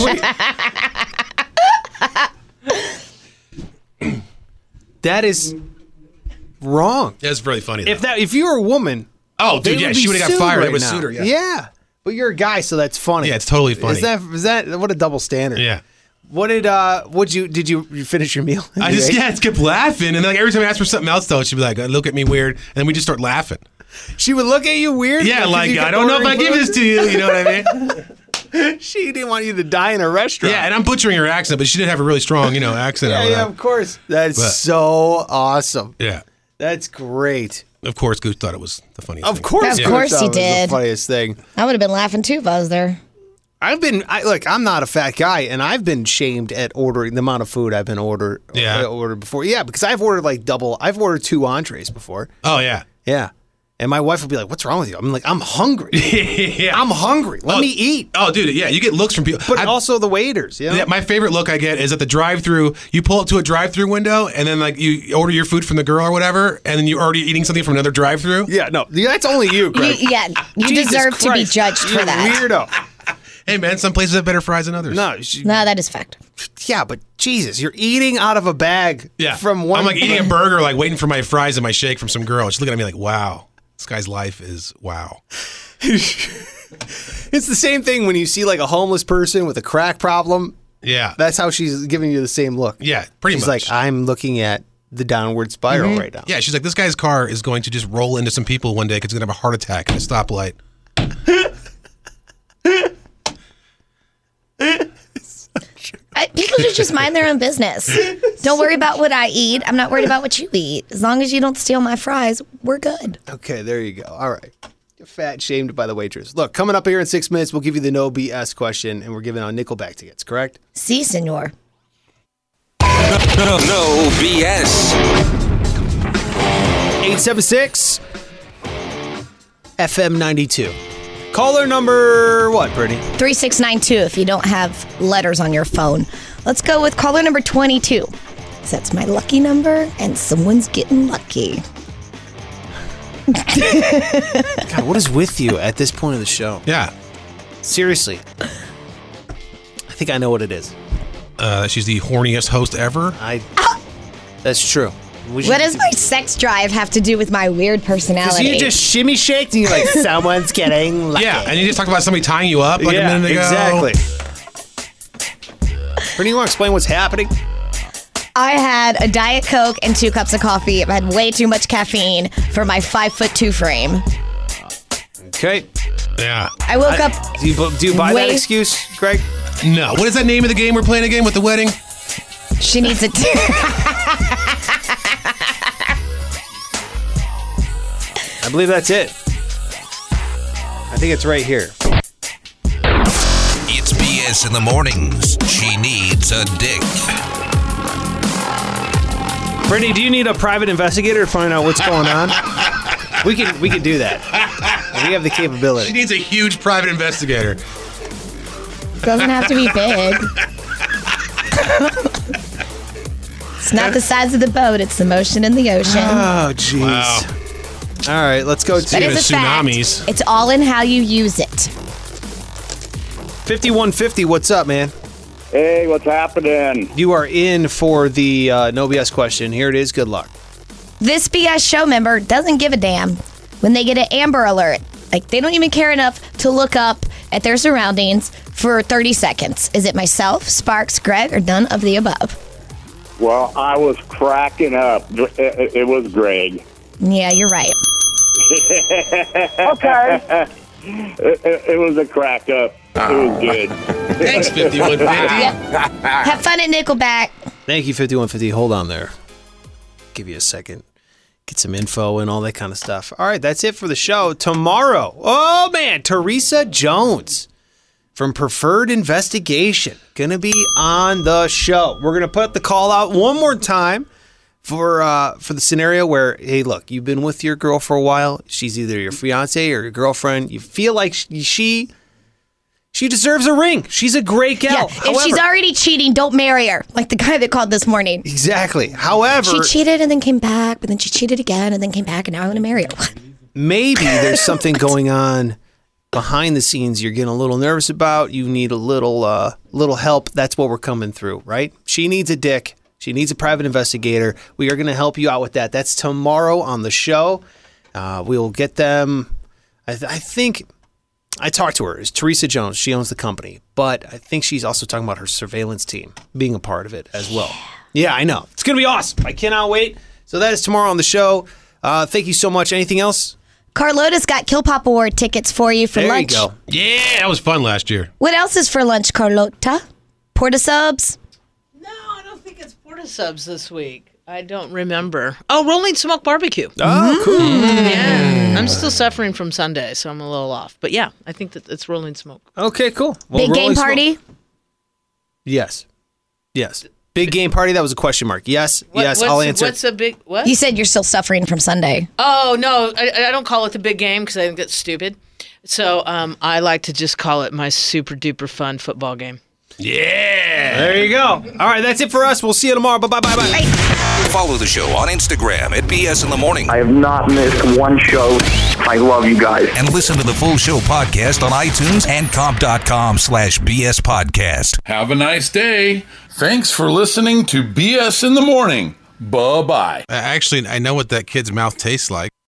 That is wrong. That's really funny, though. If you were a woman, Oh, dude, they yeah, would she be would have got sued fired. right It was now. suitor, yeah. Yeah, but you're a guy, so that's funny. Yeah, it's totally funny. Is that what a double standard? Yeah. What did you finish your meal? I just kept laughing, and then like every time I asked for something else, though, she'd be like, "Look at me weird," and then we just start laughing. She would look at you weird. Yeah, because like you I kept don't know if I ordering give food? this to you. You know what I mean? She didn't want you to die in a restaurant. Yeah, and I'm butchering her accent, but she did have a really strong, accent. Yeah, all yeah, that. of course. That's But- so awesome. Yeah. That's great. Of course, Gooch thought it was the funniest. Of course, Of course Gooch he thought it was did. The funniest thing. I would have been laughing too if I was there. I'm not a fat guy, and I've been shamed at ordering the amount of food I've been ordered before. Yeah, because I've ordered like double. I've ordered 2 entrees before. Oh yeah. Yeah. And my wife will be like, "What's wrong with you?" I'm like, "I'm hungry. Yeah. I'm hungry. Let me eat." Oh, dude, yeah, you get looks from people. But also the waiters. Yeah, my favorite look I get is at the drive-through. You pull up to a drive-through window, and then like you order your food from the girl or whatever, and then you're already eating something from another drive-through. Yeah, no, that's only you, Greg. You Jesus deserve to be Christ, judged for you that. weirdo. Hey, man, some places have better fries than others. No, that is fact. Yeah, but Jesus, you're eating out of a bag. Yeah, from one. I'm like eating a burger, like waiting for my fries and my shake from some girl. She's looking at me like, "Wow, this guy's life is wow." It's the same thing when you see like a homeless person with a crack problem. Yeah, that's how she's giving you the same look. Yeah, pretty she's much. She's like, I'm looking at the downward spiral right now. Yeah, she's like, this guy's car is going to just roll into some people one day because he's going to have a heart attack at a stoplight. People should just mind their own business. Don't worry about what I eat. I'm not worried about what you eat. As long as you don't steal my fries, we're good. Okay, there you go. All right. You're fat shamed by the waitress. Look, coming up here in 6 minutes, we'll give you the no BS question, and we're giving out Nickelback tickets, correct? Si, senor. No BS. 876 FM 92. Caller number what, Brittany? 3692 if you don't have letters on your phone. Let's go with caller number 22. So that's my lucky number, and someone's getting lucky. God, what is with you at this point of the show? Yeah. Seriously. I think I know what it is. She's the horniest host ever. That's true. What does my sex drive have to do with my weird personality? Because you just shimmy shaked and you're like, someone's getting lucky. Yeah, and you just talked about somebody tying you up like a minute ago. Exactly. Brittany, you want to explain what's happening? I had a Diet Coke and 2 cups of coffee. I had way too much caffeine for my 5'2" frame. Okay. Yeah. I woke up. Do you buy that excuse, Greg? No. What is that name of the game we're playing again with the wedding? She needs it. I believe that's it. I think it's right here. It's BS in the mornings. She needs a dick. Brittany, do you need a private investigator to find out what's going on? We can do that. We have the capability. She needs a huge private investigator. Doesn't have to be big. It's not the size of the boat, it's the motion in the ocean. Oh, jeez. Wow. All right, let's go to That is a tsunamis. fact. It's all in how you use it. 5150, what's up, man? Hey, what's happening? You are in for the no BS question. Here it is. Good luck. This BS show member doesn't give a damn when they get an Amber Alert. Like, they don't even care enough to look up at their surroundings for 30 seconds. Is it myself, Sparks, Greg, or none of the above? Well, I was cracking up. It was Greg. Yeah, you're right. Okay. It was a crack up. It was good. Thanks, 5150. Have fun at Nickelback. Thank you, 5150. Hold on there. Give you a second. Get some info and all that kind of stuff. All right, that's it for the show. Tomorrow, oh man, Teresa Jones from Preferred Investigation gonna be on the show. We're gonna put the call out one more time for the scenario where, hey, look, you've been with your girl for a while. She's either your fiance or your girlfriend. You feel like she deserves a ring. She's a great gal. Yeah, if she's already cheating, don't marry her. Like the guy that called this morning. Exactly. However, she cheated and then came back, but then she cheated again and then came back, and now I want to marry her. maybe there's something going on behind the scenes you're getting a little nervous about. You need a little help. That's what we're coming through, right? She needs a dick. She needs a private investigator. We are going to help you out with that. That's tomorrow on the show. We'll get them. I think I talked to her. It's Teresa Jones. She owns the company. But I think she's also talking about her surveillance team being a part of it as well. Yeah, I know. It's going to be awesome. I cannot wait. So that is tomorrow on the show. Thank you so much. Anything else? Carlota's got Kill Pop Award tickets for you for lunch. There you go. Yeah, that was fun last year. What else is for lunch, Carlota? Porta subs? Porta subs this week. I don't remember. Oh, Rolling Smoke Barbecue. Oh, cool. Yeah. I'm still suffering from Sunday, so I'm a little off. But yeah, I think that it's Rolling Smoke. Okay, cool. Well, Big game party? Yes. Big game party? That was a question mark. Yes, I'll answer. What's a big, what? You said you're still suffering from Sunday. Oh, no, I don't call it the big game because I think that's stupid. So I like to just call it my super duper fun football game. Yeah. There you go. All right, that's it for us. We'll see you tomorrow. Bye. Follow the show on Instagram at BS in the Morning. I have not missed one show. I love you guys. And listen to the full show podcast on iTunes and comp.com/BS podcast. Have a nice day. Thanks for listening to BS in the Morning. Bye-bye. Actually, I know what that kid's mouth tastes like.